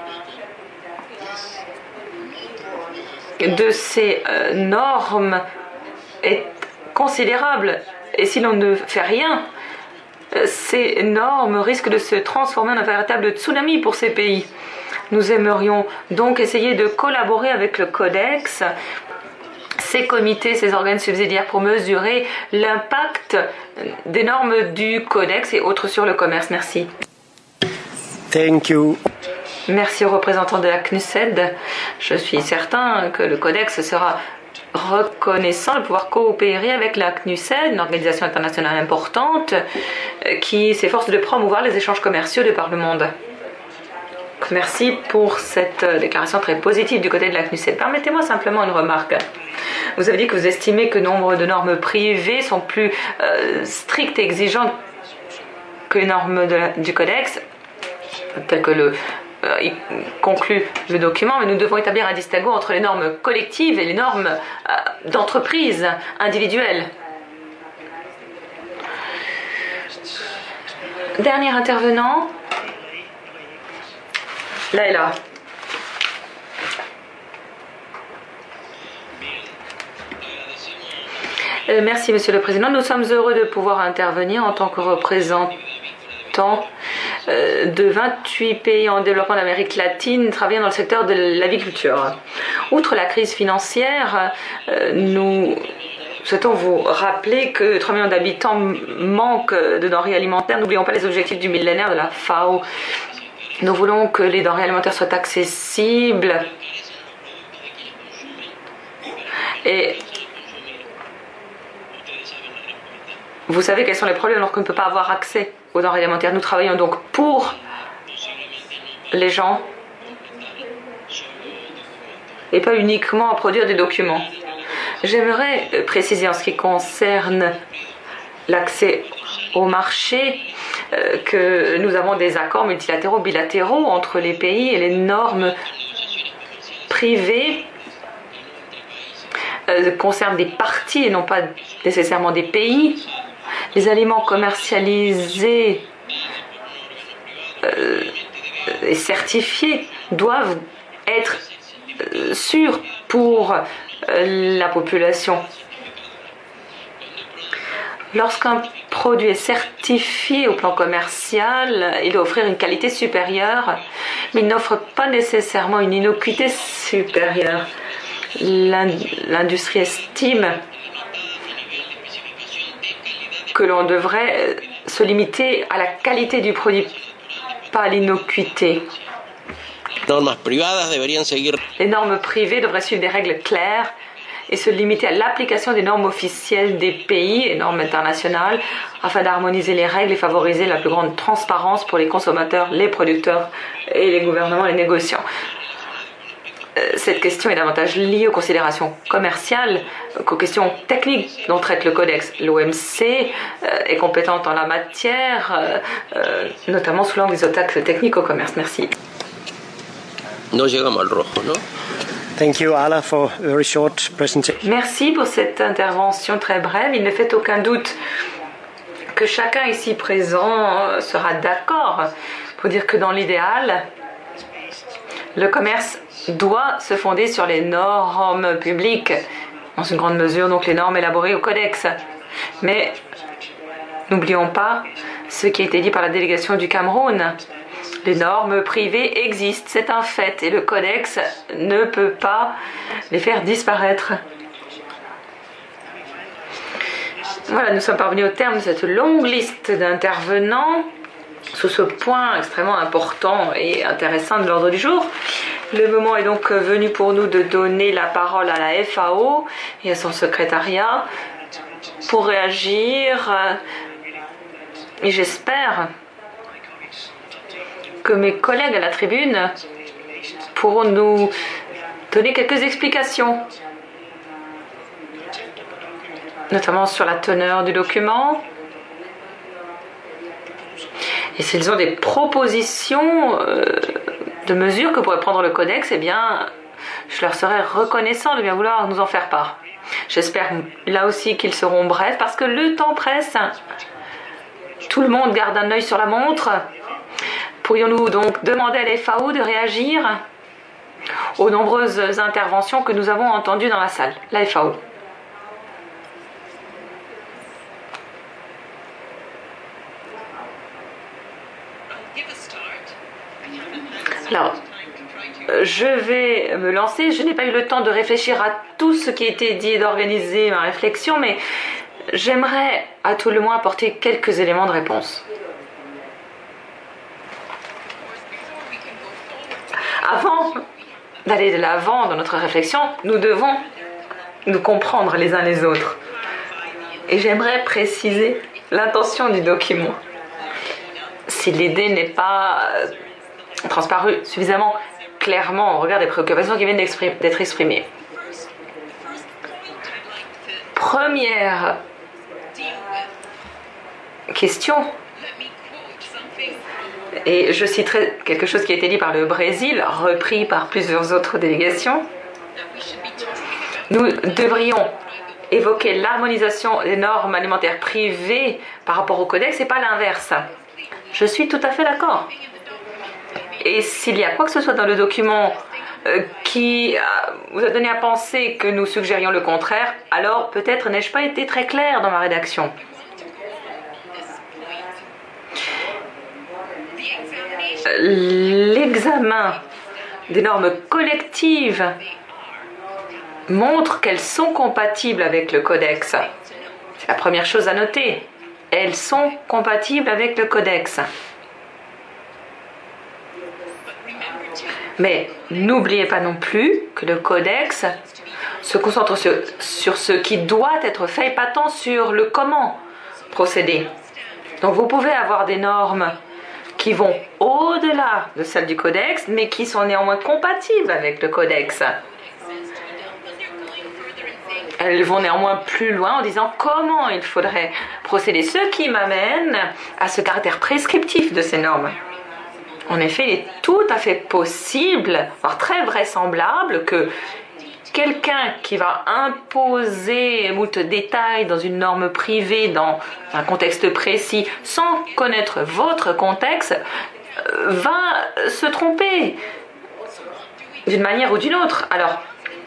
de ces euh, normes est considérable, et si l'on ne fait rien, ces normes risquent de se transformer en un véritable tsunami pour ces pays. Nous aimerions donc essayer de collaborer avec le Codex, ces comités, ces organes subsidiaires pour mesurer l'impact des normes du Codex et autres sur le commerce. Merci. Thank you. Merci aux représentants de la CNUSED. Je suis certain que le Codex sera reconnaissant de pouvoir coopérer avec la CNUSED, une organisation internationale importante qui s'efforce de promouvoir les échanges commerciaux de par le monde. Merci pour cette déclaration très positive du côté de la CNUSED. Permettez-moi simplement une remarque. Vous avez dit que vous estimez que nombre de normes privées sont plus euh, strictes et exigeantes que les normes de la, du Codex, telles que le euh, il conclut le document, mais nous devons établir un distinguo entre les normes collectives et les normes euh, d'entreprise individuelles. Dernier intervenant, Laila. Euh, merci, Monsieur le Président. Nous sommes heureux de pouvoir intervenir en tant que représentants euh, de vingt-huit pays en développement d'Amérique latine travaillant dans le secteur de l'aviculture. Outre la crise financière, euh, nous souhaitons vous rappeler que trois millions d'habitants manquent de denrées alimentaires. N'oublions pas les objectifs du millénaire de la F A O. Nous voulons que les denrées alimentaires soient accessibles et vous savez quels sont les problèmes lorsqu'on ne peut pas avoir accès aux denrées alimentaires. Nous travaillons donc pour les gens et pas uniquement à produire des documents. J'aimerais préciser en ce qui concerne l'accès au marché euh, que nous avons des accords multilatéraux, bilatéraux entre les pays et les normes privées euh, concernent des parties et non pas nécessairement des pays. Les aliments commercialisés euh, et certifiés doivent être euh, sûrs pour euh, la population. Lorsqu'un produit est certifié au plan commercial, il doit offrir une qualité supérieure, mais il n'offre pas nécessairement une innocuité supérieure. L'industrie estime que l'on devrait se limiter à la qualité du produit, pas à l'innocuité. Les normes privées devraient suivre des règles claires et se limiter à l'application des normes officielles des pays et normes internationales afin d'harmoniser les règles et favoriser la plus grande transparence pour les consommateurs, les producteurs et les gouvernements et les négociants. Cette question est davantage liée aux considérations commerciales qu'aux questions techniques dont traite le Codex. L'O M C est compétente en la matière, notamment sous l'angle des attaques techniques au commerce. Merci. No llegamos al rojo, ¿no? Thank you, Ala, for a very short presentation. Merci pour cette intervention très brève. Il ne fait aucun doute que chacun ici présent sera d'accord pour dire que dans l'idéal, le commerce doit se fonder sur les normes publiques, dans une grande mesure donc les normes élaborées au Codex. Mais n'oublions pas ce qui a été dit par la délégation du Cameroun. Les normes privées existent, c'est un fait, et le Codex ne peut pas les faire disparaître. Voilà, nous sommes parvenus au terme de cette longue liste d'intervenants sous ce point extrêmement important et intéressant de l'ordre du jour. Le moment est donc venu pour nous de donner la parole à la F A O et à son secrétariat pour réagir. Et j'espère que mes collègues à la tribune pourront nous donner quelques explications, notamment sur la teneur du document. Et s'ils ont des propositions euh, de mesures que pourrait prendre le Codex, eh bien, je leur serais reconnaissant de bien vouloir nous en faire part. J'espère là aussi qu'ils seront brefs, parce que le temps presse. Tout le monde garde un œil sur la montre. Pourrions-nous donc demander à la F A O de réagir aux nombreuses interventions que nous avons entendues dans la salle? La F A O. Alors, je vais me lancer. Je n'ai pas eu le temps de réfléchir à tout ce qui a été dit et d'organiser ma réflexion, mais j'aimerais à tout le moins apporter quelques éléments de réponse. Avant d'aller de l'avant dans notre réflexion, nous devons nous comprendre les uns les autres. Et j'aimerais préciser l'intention du document. Si l'idée n'est pas transparue suffisamment clairement au regard des préoccupations qui viennent d'être exprimées. Première question, et je citerai quelque chose qui a été dit par le Brésil, repris par plusieurs autres délégations. Nous devrions évoquer l'harmonisation des normes alimentaires privées par rapport au codex et pas l'inverse. Je suis tout à fait d'accord. Et s'il y a quoi que ce soit dans le document euh, qui euh, vous a donné à penser que nous suggérions le contraire, alors peut-être n'ai-je pas été très claire dans ma rédaction. L'examen des normes collectives montre qu'elles sont compatibles avec le codex. C'est la première chose à noter. Elles sont compatibles avec le codex. Mais n'oubliez pas non plus que le codex se concentre sur, sur ce qui doit être fait et pas tant sur le comment procéder. Donc vous pouvez avoir des normes qui vont au-delà de celles du codex, mais qui sont néanmoins compatibles avec le codex. Elles vont néanmoins plus loin en disant comment il faudrait procéder, ce qui m'amène à ce caractère prescriptif de ces normes. En effet, il est tout à fait possible, voire très vraisemblable, que quelqu'un qui va imposer moult détails dans une norme privée, dans un contexte précis, sans connaître votre contexte, va se tromper d'une manière ou d'une autre. Alors,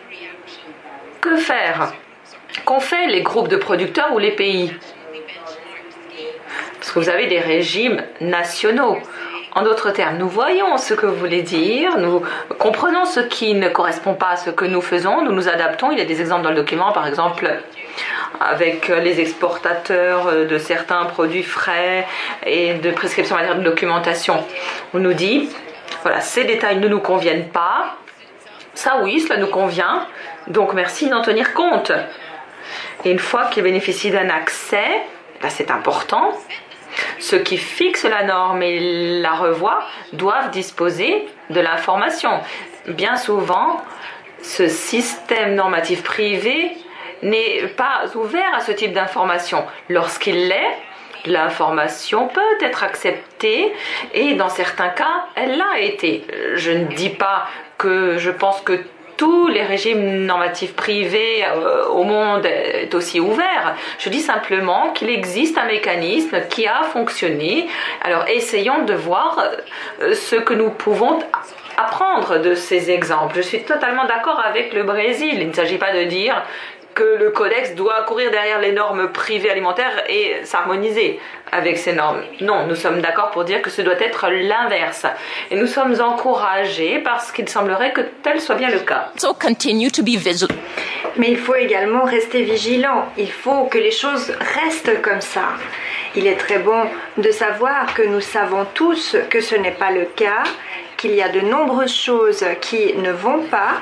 que faire? Qu'ont fait les groupes de producteurs ou les pays? Parce que vous avez des régimes nationaux. En d'autres termes, nous voyons ce que vous voulez dire, nous comprenons ce qui ne correspond pas à ce que nous faisons, nous nous adaptons. Il y a des exemples dans le document, par exemple, avec les exportateurs de certains produits frais et de prescriptions en matière de documentation. On nous dit, voilà, ces détails ne nous conviennent pas. Ça, oui, cela nous convient. Donc, merci d'en tenir compte. Et une fois qu'ils bénéficient d'un accès, là, c'est important. Ceux qui fixent la norme et la revoient doivent disposer de l'information. Bien souvent, ce système normatif privé n'est pas ouvert à ce type d'information. Lorsqu'il l'est, l'information peut être acceptée et dans certains cas, elle l'a été. Je ne dis pas que je pense que tous les régimes normatifs privés euh, au monde est aussi ouvert. Je dis simplement qu'il existe un mécanisme qui a fonctionné. Alors essayons de voir euh, ce que nous pouvons apprendre de ces exemples. Je suis totalement d'accord avec le Brésil. Il ne s'agit pas de dire que le codex doit courir derrière les normes privées alimentaires et s'harmoniser avec ces normes. Non, nous sommes d'accord pour dire que ce doit être l'inverse. Et nous sommes encouragés parce qu'il semblerait que tel soit bien le cas. So continue to be vigilant. Mais il faut également rester vigilant. Il faut que les choses restent comme ça. Il est très bon de savoir que nous savons tous que ce n'est pas le cas, qu'il y a de nombreuses choses qui ne vont pas.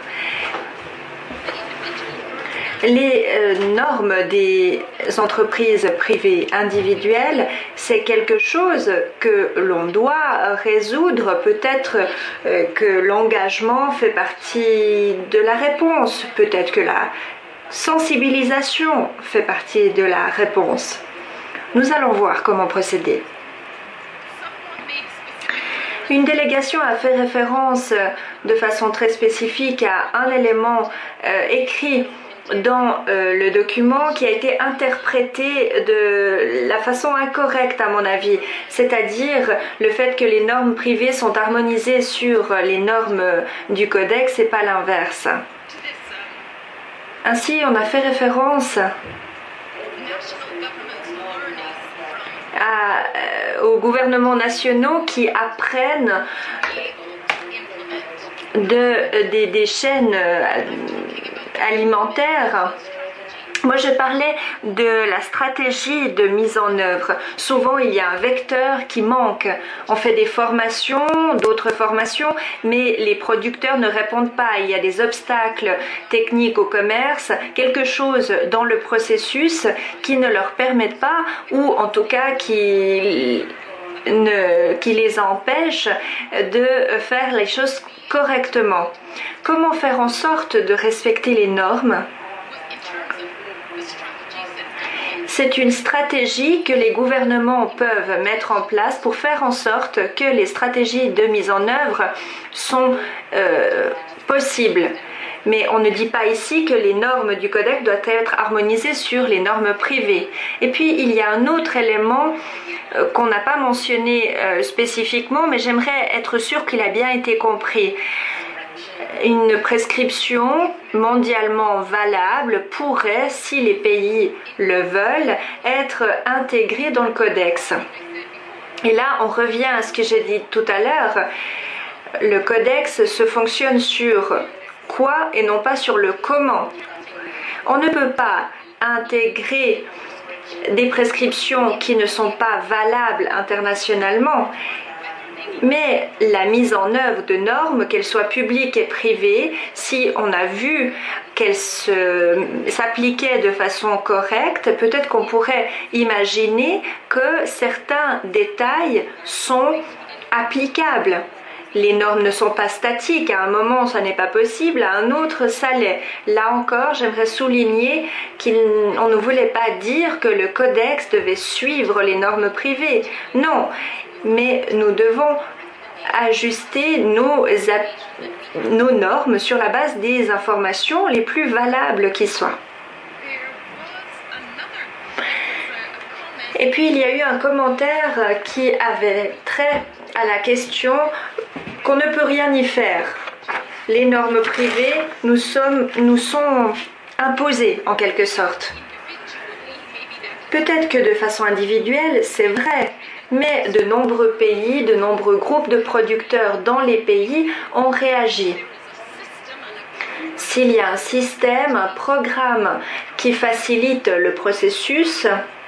Les euh, normes des entreprises privées individuelles, c'est quelque chose que l'on doit résoudre. Peut-être euh, que l'engagement fait partie de la réponse. Peut-être que la sensibilisation fait partie de la réponse. Nous allons voir comment procéder. Une délégation a fait référence de façon très spécifique à un élément euh, écrit dans euh, le document qui a été interprété de la façon incorrecte à mon avis, c'est-à-dire le fait que les normes privées sont harmonisées sur les normes du codex et pas l'inverse. Ainsi, on a fait référence à, euh, aux gouvernements nationaux qui apprennent de, des, des chaînes euh, alimentaire. Moi, je parlais de la stratégie de mise en œuvre. Souvent, il y a un vecteur qui manque. On fait des formations, d'autres formations, mais les producteurs ne répondent pas. Il y a des obstacles techniques au commerce, quelque chose dans le processus qui ne leur permettent pas, ou en tout cas qui, ne, qui les empêche de faire les choses correctement. Comment faire en sorte de respecter les normes C'est une stratégie que les gouvernements peuvent mettre en place pour faire en sorte que les stratégies de mise en œuvre sont euh, possibles. Mais on ne dit pas ici que les normes du Codex doivent être harmonisées sur les normes privées. Et puis, il y a un autre élément euh, qu'on n'a pas mentionné euh, spécifiquement, mais j'aimerais être sûre qu'il a bien été compris. Une prescription mondialement valable pourrait, si les pays le veulent, être intégrée dans le Codex. Et là, on revient à ce que j'ai dit tout à l'heure. Le Codex se fonctionne sur quoi et non pas sur le comment. On ne peut pas intégrer des prescriptions qui ne sont pas valables internationalement, mais la mise en œuvre de normes, qu'elles soient publiques et privées, si on a vu qu'elles s'appliquaient de façon correcte, peut-être qu'on pourrait imaginer que certains détails sont applicables. Les normes ne sont pas statiques, à un moment ça n'est pas possible, à un autre ça l'est. Là encore, j'aimerais souligner qu'on ne voulait pas dire que le Codex devait suivre les normes privées. Non, mais nous devons ajuster nos, nos normes sur la base des informations les plus valables qui soient. Et puis il y a eu un commentaire qui avait trait à la question qu'on ne peut rien y faire. Les normes privées nous, sommes, nous sont imposées en quelque sorte. Peut-être que de façon individuelle, c'est vrai, mais de nombreux pays, de nombreux groupes de producteurs dans les pays ont réagi. S'il y a un système, un programme qui facilite le processus,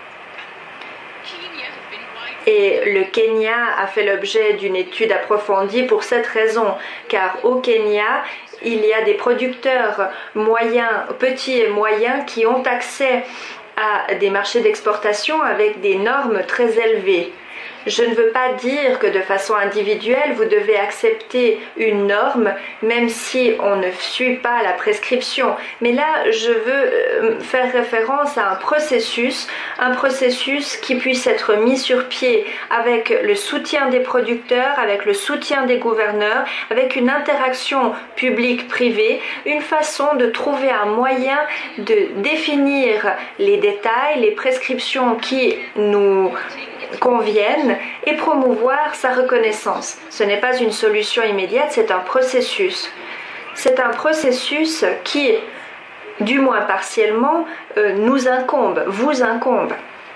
et le Kenya a fait l'objet d'une étude approfondie pour cette raison, car au Kenya, il y a des producteurs moyens, petits et moyens qui ont accès à des marchés d'exportation avec des normes très élevées. Je ne veux pas dire que de façon individuelle, vous devez accepter une norme, même si on ne suit pas la prescription. Mais là, je veux faire référence à un processus, un processus qui puisse être mis sur pied avec le soutien des producteurs, avec le soutien des gouverneurs, avec une interaction publique-privée, une façon de trouver un moyen de définir les détails, les prescriptions qui nous conviennent et promouvoir sa reconnaissance. Ce n'est pas une solution immédiate, c'est un processus. C'est un processus qui, du moins partiellement, euh, nous incombe, vous incombe.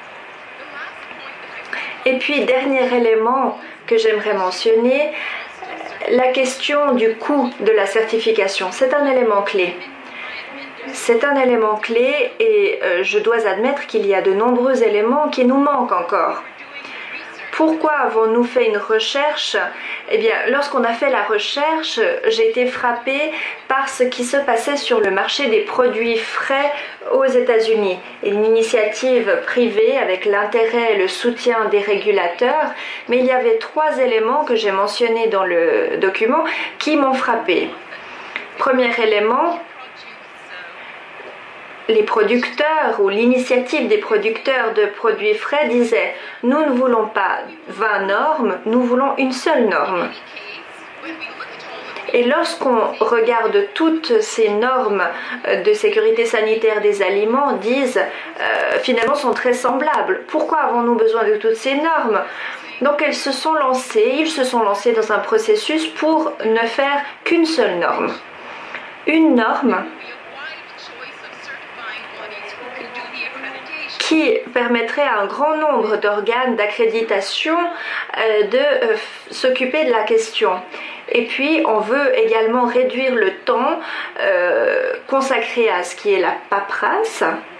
Et puis, dernier élément que j'aimerais mentionner, la question du coût de la certification. C'est un élément clé. C'est un élément clé et euh, je dois admettre qu'il y a de nombreux éléments qui nous manquent encore. Pourquoi avons-nous fait une recherche? Eh bien, lorsqu'on a fait la recherche, j'ai été frappée par ce qui se passait sur le marché des produits frais aux États-Unis. Une initiative privée avec l'intérêt et le soutien des régulateurs, mais il y avait trois éléments que j'ai mentionnés dans le document qui m'ont frappée. Premier élément, les producteurs ou l'initiative des producteurs de produits frais disait « Nous ne voulons pas vingt normes, nous voulons une seule norme ». Et lorsqu'on regarde toutes ces normes de sécurité sanitaire des aliments, disent euh, finalement sont très semblables. Pourquoi avons-nous besoin de toutes ces normes? Donc elles se sont lancées, ils se sont lancés dans un processus pour ne faire qu'une seule norme. Une norme qui permettrait à un grand nombre d'organes d'accréditation euh, de euh, s'occuper de la question. Et puis, on veut également réduire le temps euh, consacré à ce qui est la paperasse.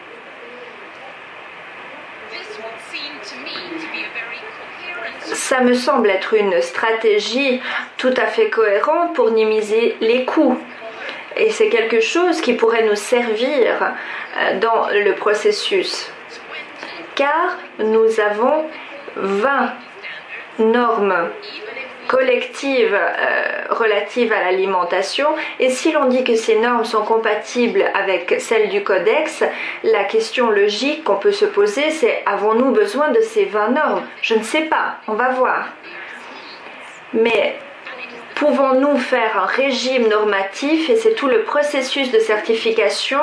Ça me semble être une stratégie tout à fait cohérente pour minimiser les coûts. Et c'est quelque chose qui pourrait nous servir dans le processus. Car nous avons vingt normes collectives euh, relatives à l'alimentation, et si l'on dit que ces normes sont compatibles avec celles du Codex, la question logique qu'on peut se poser, c'est avons-nous besoin de ces vingt normes? Je ne sais pas, on va voir. Mais pouvons-nous faire un régime normatif, et c'est tout le processus de certification?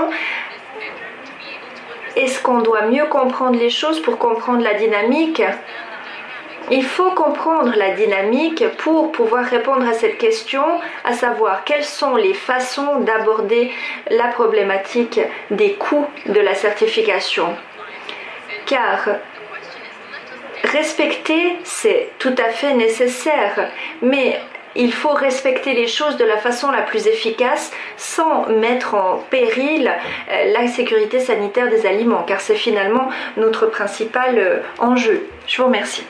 Est-ce qu'on doit mieux comprendre les choses pour comprendre la dynamique? Il faut comprendre la dynamique pour pouvoir répondre à cette question, à savoir quelles sont les façons d'aborder la problématique des coûts de la certification. Car respecter, c'est tout à fait nécessaire, mais il faut respecter les choses de la façon la plus efficace sans mettre en péril la sécurité sanitaire des aliments, car c'est finalement notre principal enjeu. Je vous remercie.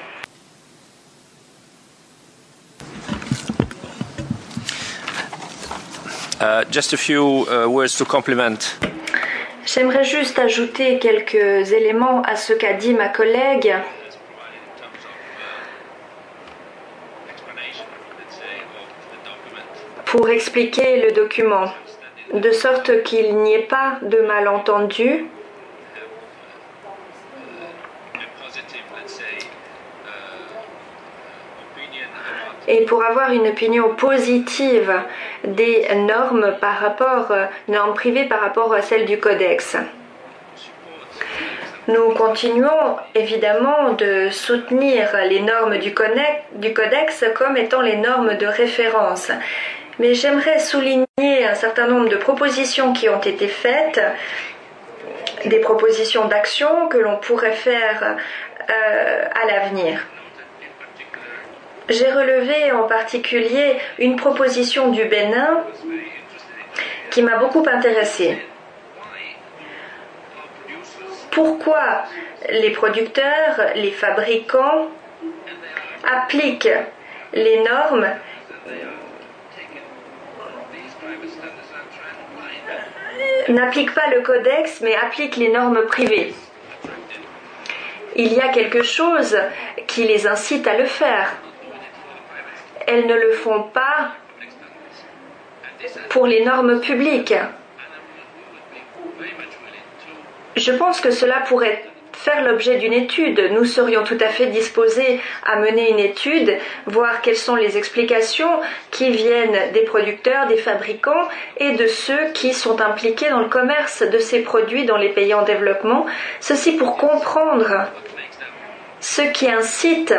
Uh, just a few uh, words to complement. J'aimerais juste ajouter quelques éléments à ce qu'a dit ma collègue. Pour expliquer le document, de sorte qu'il n'y ait pas de malentendu. Et pour avoir une opinion positive des normes par rapport, normes privées par rapport à celles du Codex. Nous continuons évidemment de soutenir les normes du Codex comme étant les normes de référence. Mais j'aimerais souligner un certain nombre de propositions qui ont été faites, des propositions d'action que l'on pourrait faire euh, à l'avenir. J'ai relevé en particulier une proposition du Bénin qui m'a beaucoup intéressée. Pourquoi les producteurs, les fabricants appliquent les normes n'appliquent pas le Codex, mais appliquent les normes privées? Il y a quelque chose qui les incite à le faire. Elles ne le font pas pour les normes publiques. Je pense que cela pourrait faire l'objet d'une étude. Nous serions tout à fait disposés à mener une étude, voir quelles sont les explications qui viennent des producteurs, des fabricants et de ceux qui sont impliqués dans le commerce de ces produits dans les pays en développement. Ceci pour comprendre ce qui incite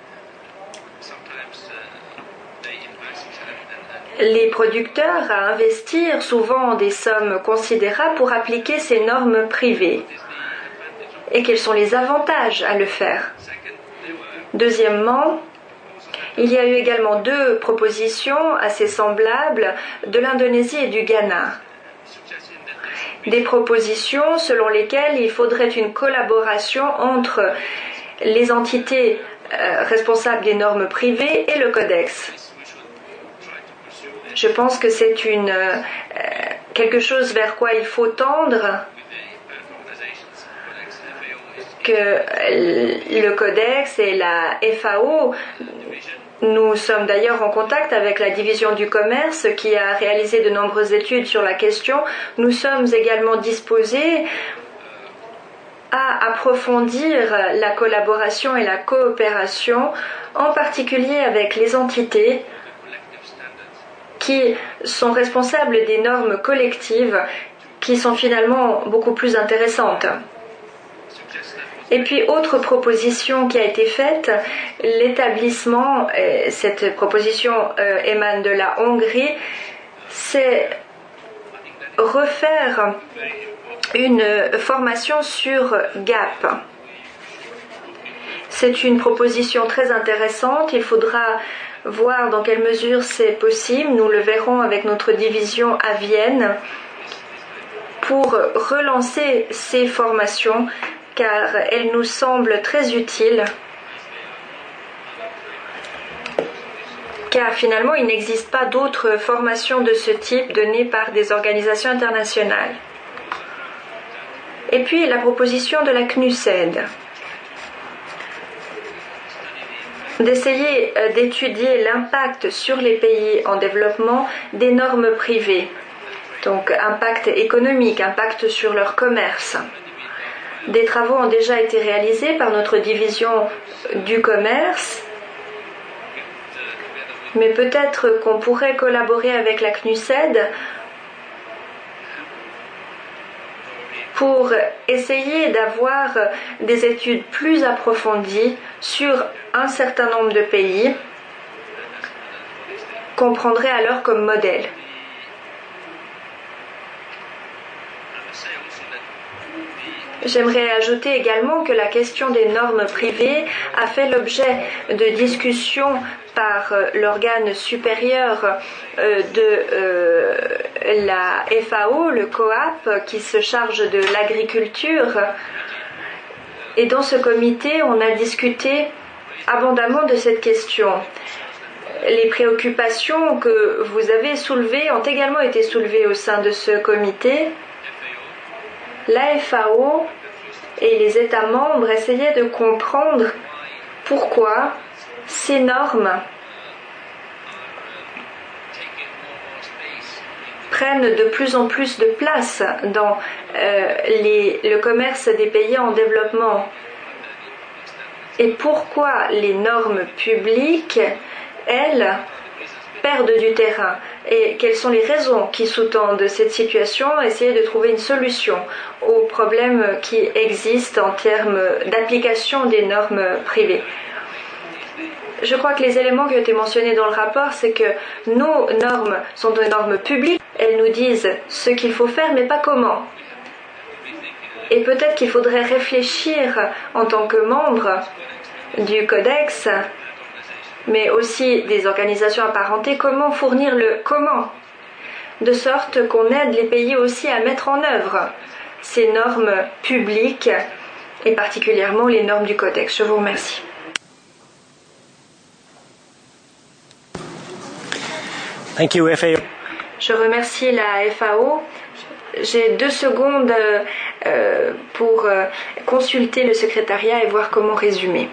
les producteurs à investir souvent des sommes considérables pour appliquer ces normes privées. Et quels sont les avantages à le faire? Deuxièmement, il y a eu également deux propositions assez semblables de l'Indonésie et du Ghana. Des propositions selon lesquelles il faudrait une collaboration entre les entités euh, responsables des normes privées et le Codex. Je pense que c'est une, euh, quelque chose vers quoi il faut tendre, que le Codex et la F A O, nous sommes d'ailleurs en contact avec la division du commerce qui a réalisé de nombreuses études sur la question. Nous sommes également disposés à approfondir la collaboration et la coopération, en particulier avec les entités qui sont responsables des normes collectives qui sont finalement beaucoup plus intéressantes. Et puis, autre proposition qui a été faite, l'établissement, cette proposition euh, émane de la Hongrie, c'est refaire une formation sur G A P. C'est une proposition très intéressante, il faudra voir dans quelle mesure c'est possible. Nous le verrons avec notre division à Vienne pour relancer ces formations car elles nous semblent très utiles. Car finalement, il n'existe pas d'autres formations de ce type données par des organisations internationales. Et puis la proposition de la C N U S E D. d'essayer d'étudier l'impact sur les pays en développement des normes privées. Donc impact économique, impact sur leur commerce. Des travaux ont déjà été réalisés par notre division du commerce, mais peut-être qu'on pourrait collaborer avec la C N U S E D pour essayer d'avoir des études plus approfondies sur un certain nombre de pays qu'on prendrait alors comme modèle. J'aimerais ajouter également que la question des normes privées a fait l'objet de discussions par l'organe supérieur de la F A O, le C O A P, qui se charge de l'agriculture. Et dans ce comité, on a discuté abondamment de cette question. Les préoccupations que vous avez soulevées ont également été soulevées au sein de ce comité. La F A O et les États membres essayaient de comprendre pourquoi ces normes prennent de plus en plus de place dans euh, les, le commerce des pays en développement et pourquoi les normes publiques, elles, perdent du terrain et quelles sont les raisons qui sous-tendent cette situation, essayer de trouver une solution aux problèmes qui existent en termes d'application des normes privées. Je crois que les éléments qui ont été mentionnés dans le rapport, c'est que nos normes sont des normes publiques, elles nous disent ce qu'il faut faire mais pas comment. Et peut-être qu'il faudrait réfléchir en tant que membre du Codex, mais aussi des organisations apparentées, comment fournir le comment, de sorte qu'on aide les pays aussi à mettre en œuvre ces normes publiques et particulièrement les normes du Codex. Je vous remercie. Thank you, F A O. Je remercie la F A O. J'ai deux secondes euh, pour euh, consulter le secrétariat et voir comment résumer.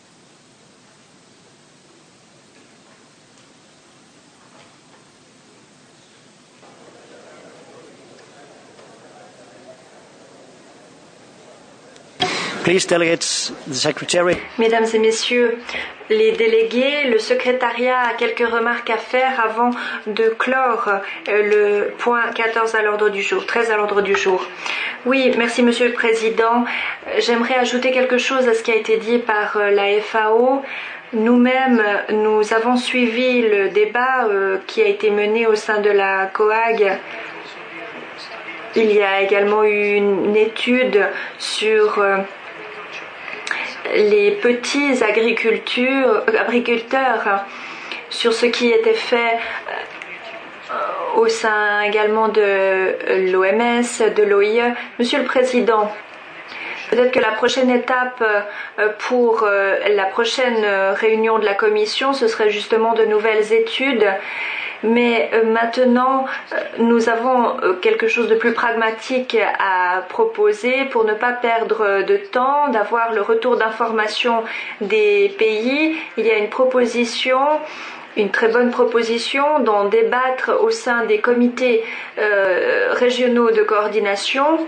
Please, delegates, the secretary. Mesdames et messieurs, les délégués, le secrétariat a quelques remarques à faire avant de clore le point quatorze à l'ordre du jour, treize à l'ordre du jour. Oui, merci Monsieur le Président. J'aimerais ajouter quelque chose à ce qui a été dit par la F A O. Nous-mêmes, nous avons suivi le débat euh, qui a été mené au sein de la COAG. Il y a également eu une étude sur euh, les petits agriculteurs, sur ce qui était fait au sein également de l'O M S, de l'O I E. Monsieur le Président, peut-être que la prochaine étape pour la prochaine réunion de la Commission, ce serait justement de nouvelles études. Mais maintenant, nous avons quelque chose de plus pragmatique à proposer pour ne pas perdre de temps, d'avoir le retour d'information des pays. Il y a une proposition, une très bonne proposition d'en débattre au sein des comités euh, régionaux de coordination.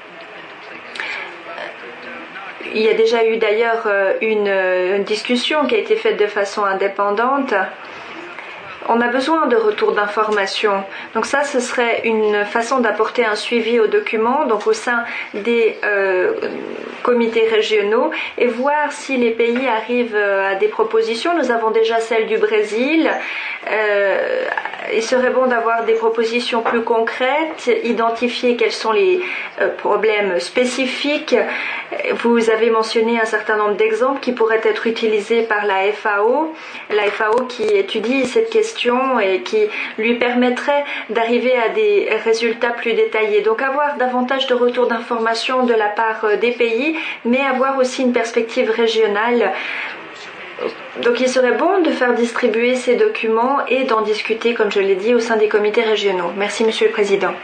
Il y a déjà eu d'ailleurs une, une discussion qui a été faite de façon indépendante. On a besoin de retour d'informations. Donc ça, ce serait une façon d'apporter un suivi aux documents, donc au sein des euh, comités régionaux, et voir si les pays arrivent à des propositions. Nous avons déjà celle du Brésil. Euh, il serait bon d'avoir des propositions plus concrètes, identifier quels sont les euh, problèmes spécifiques. Vous avez mentionné un certain nombre d'exemples qui pourraient être utilisés par la F A O. La F A O qui étudie cette question et qui lui permettrait d'arriver à des résultats plus détaillés. Donc avoir davantage de retours d'informations de la part des pays, mais avoir aussi une perspective régionale. Donc il serait bon de faire distribuer ces documents et d'en discuter, comme je l'ai dit, au sein des comités régionaux. Merci Monsieur le Président.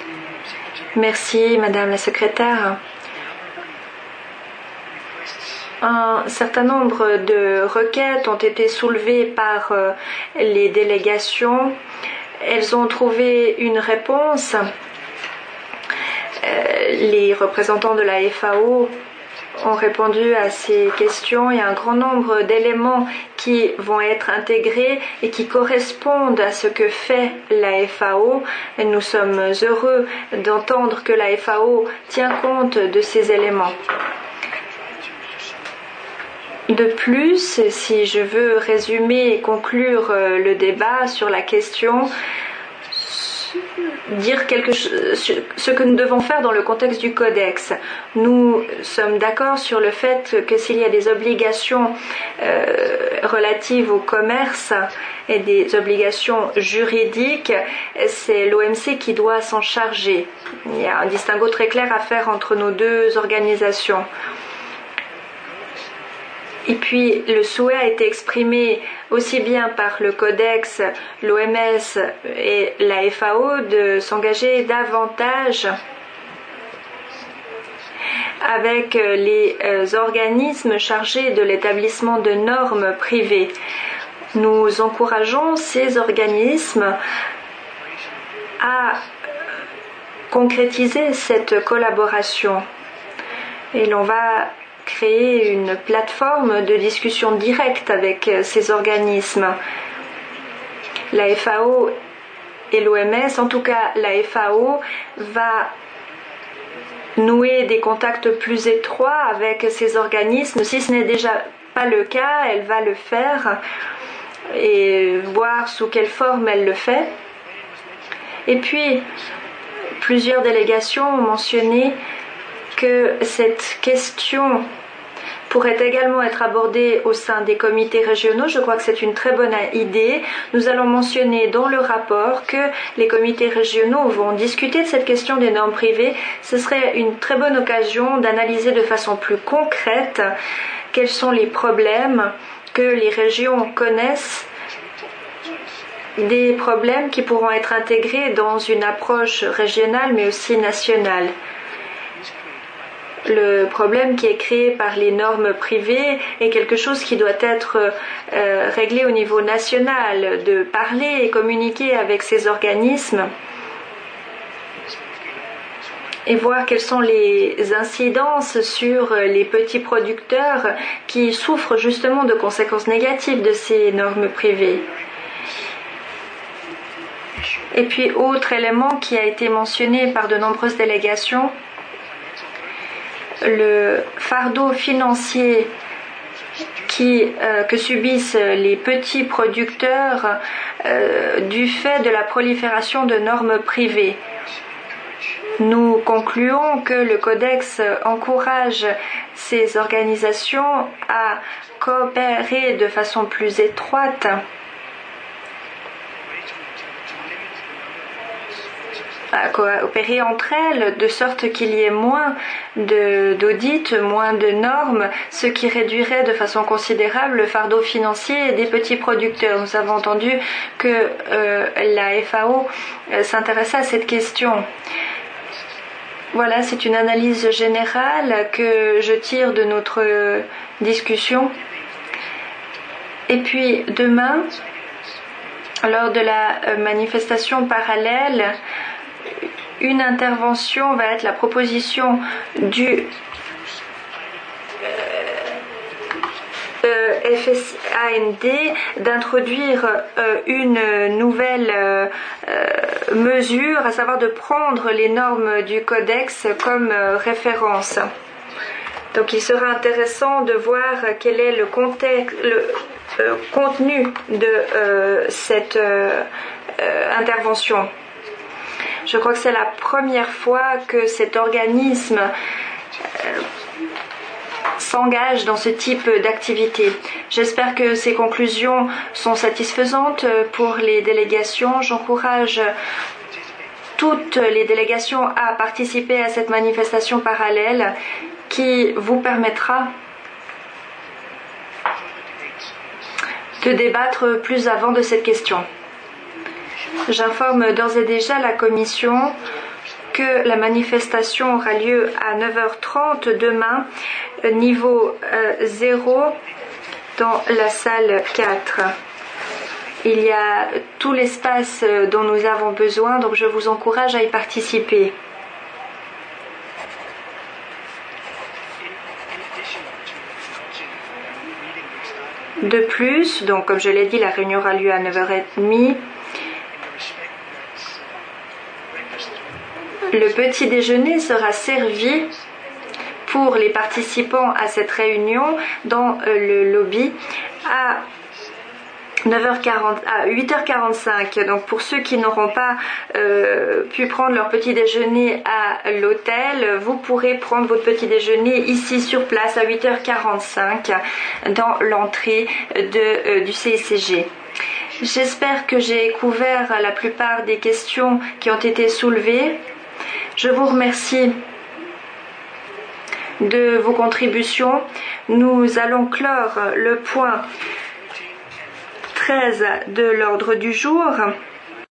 Merci Madame la Secrétaire. Un certain nombre de requêtes ont été soulevées par euh, les délégations. Elles ont trouvé une réponse. Euh, les représentants de la F A O ont répondu à ces questions. Il y a un grand nombre d'éléments qui vont être intégrés et qui correspondent à ce que fait la F A O. Et nous sommes heureux d'entendre que la F A O tient compte de ces éléments. De plus, si je veux résumer et conclure le débat sur la question, dire quelque chose, ce que nous devons faire dans le contexte du codex. Nous sommes d'accord sur le fait que s'il y a des obligations euh, relatives au commerce et des obligations juridiques, c'est l'O M C qui doit s'en charger. Il y a un distinguo très clair à faire entre nos deux organisations. Et puis, le souhait a été exprimé aussi bien par le Codex, l'O M S et la F A O de s'engager davantage avec les organismes chargés de l'établissement de normes privées. Nous encourageons ces organismes à concrétiser cette collaboration. Et l'on va créer une plateforme de discussion directe avec ces organismes. La F A O et l'O M S, en tout cas la F A O, va nouer des contacts plus étroits avec ces organismes. Si ce n'est déjà pas le cas, elle va le faire et voir sous quelle forme elle le fait. Et puis, plusieurs délégations ont mentionné que cette question pourrait également être abordée au sein des comités régionaux. Je crois que c'est une très bonne idée. Nous allons mentionner dans le rapport que les comités régionaux vont discuter de cette question des normes privées. Ce serait une très bonne occasion d'analyser de façon plus concrète quels sont les problèmes que les régions connaissent, des problèmes qui pourront être intégrés dans une approche régionale mais aussi nationale. Le problème qui est créé par les normes privées est quelque chose qui doit être euh, réglé au niveau national, de parler et communiquer avec ces organismes et voir quelles sont les incidences sur les petits producteurs qui souffrent justement de conséquences négatives de ces normes privées. Et puis, autre élément qui a été mentionné par de nombreuses délégations, le fardeau financier qui, euh, que subissent les petits producteurs euh, du fait de la prolifération de normes privées. Nous concluons que le Codex encourage ces organisations à coopérer de façon plus étroite à coopérer entre elles, de sorte qu'il y ait moins d'audits, moins de normes, ce qui réduirait de façon considérable le fardeau financier des petits producteurs. Nous avons entendu que euh, la F A O euh, s'intéressait à cette question. Voilà, c'est une analyse générale que je tire de notre euh, discussion. Et puis, demain, lors de la euh, manifestation parallèle, une intervention va être la proposition du euh, F S A N D d'introduire euh, une nouvelle euh, mesure, à savoir de prendre les normes du Codex comme euh, référence. Donc il sera intéressant de voir quel est le, contexte, le euh, contenu de euh, cette euh, euh, intervention. Je crois que c'est la première fois que cet organisme euh, s'engage dans ce type d'activité. J'espère que ces conclusions sont satisfaisantes pour les délégations. J'encourage toutes les délégations à participer à cette manifestation parallèle qui vous permettra de débattre plus avant de cette question. J'informe d'ores et déjà la Commission que la manifestation aura lieu à neuf heures trente demain, niveau euh, zéro, dans la salle quatre. Il y a tout l'espace dont nous avons besoin, donc je vous encourage à y participer. De plus, donc comme je l'ai dit, la réunion aura lieu à neuf heures trente. Le petit déjeuner sera servi pour les participants à cette réunion dans le lobby à neuf heures quarante, à huit heures quarante-cinq. Donc pour ceux qui n'auront pas euh, pu prendre leur petit déjeuner à l'hôtel, vous pourrez prendre votre petit déjeuner ici sur place à huit heures quarante-cinq dans l'entrée de, euh, du C C G. J'espère que j'ai couvert la plupart des questions qui ont été soulevées. Je vous remercie de vos contributions. Nous allons clore le point treize de l'ordre du jour.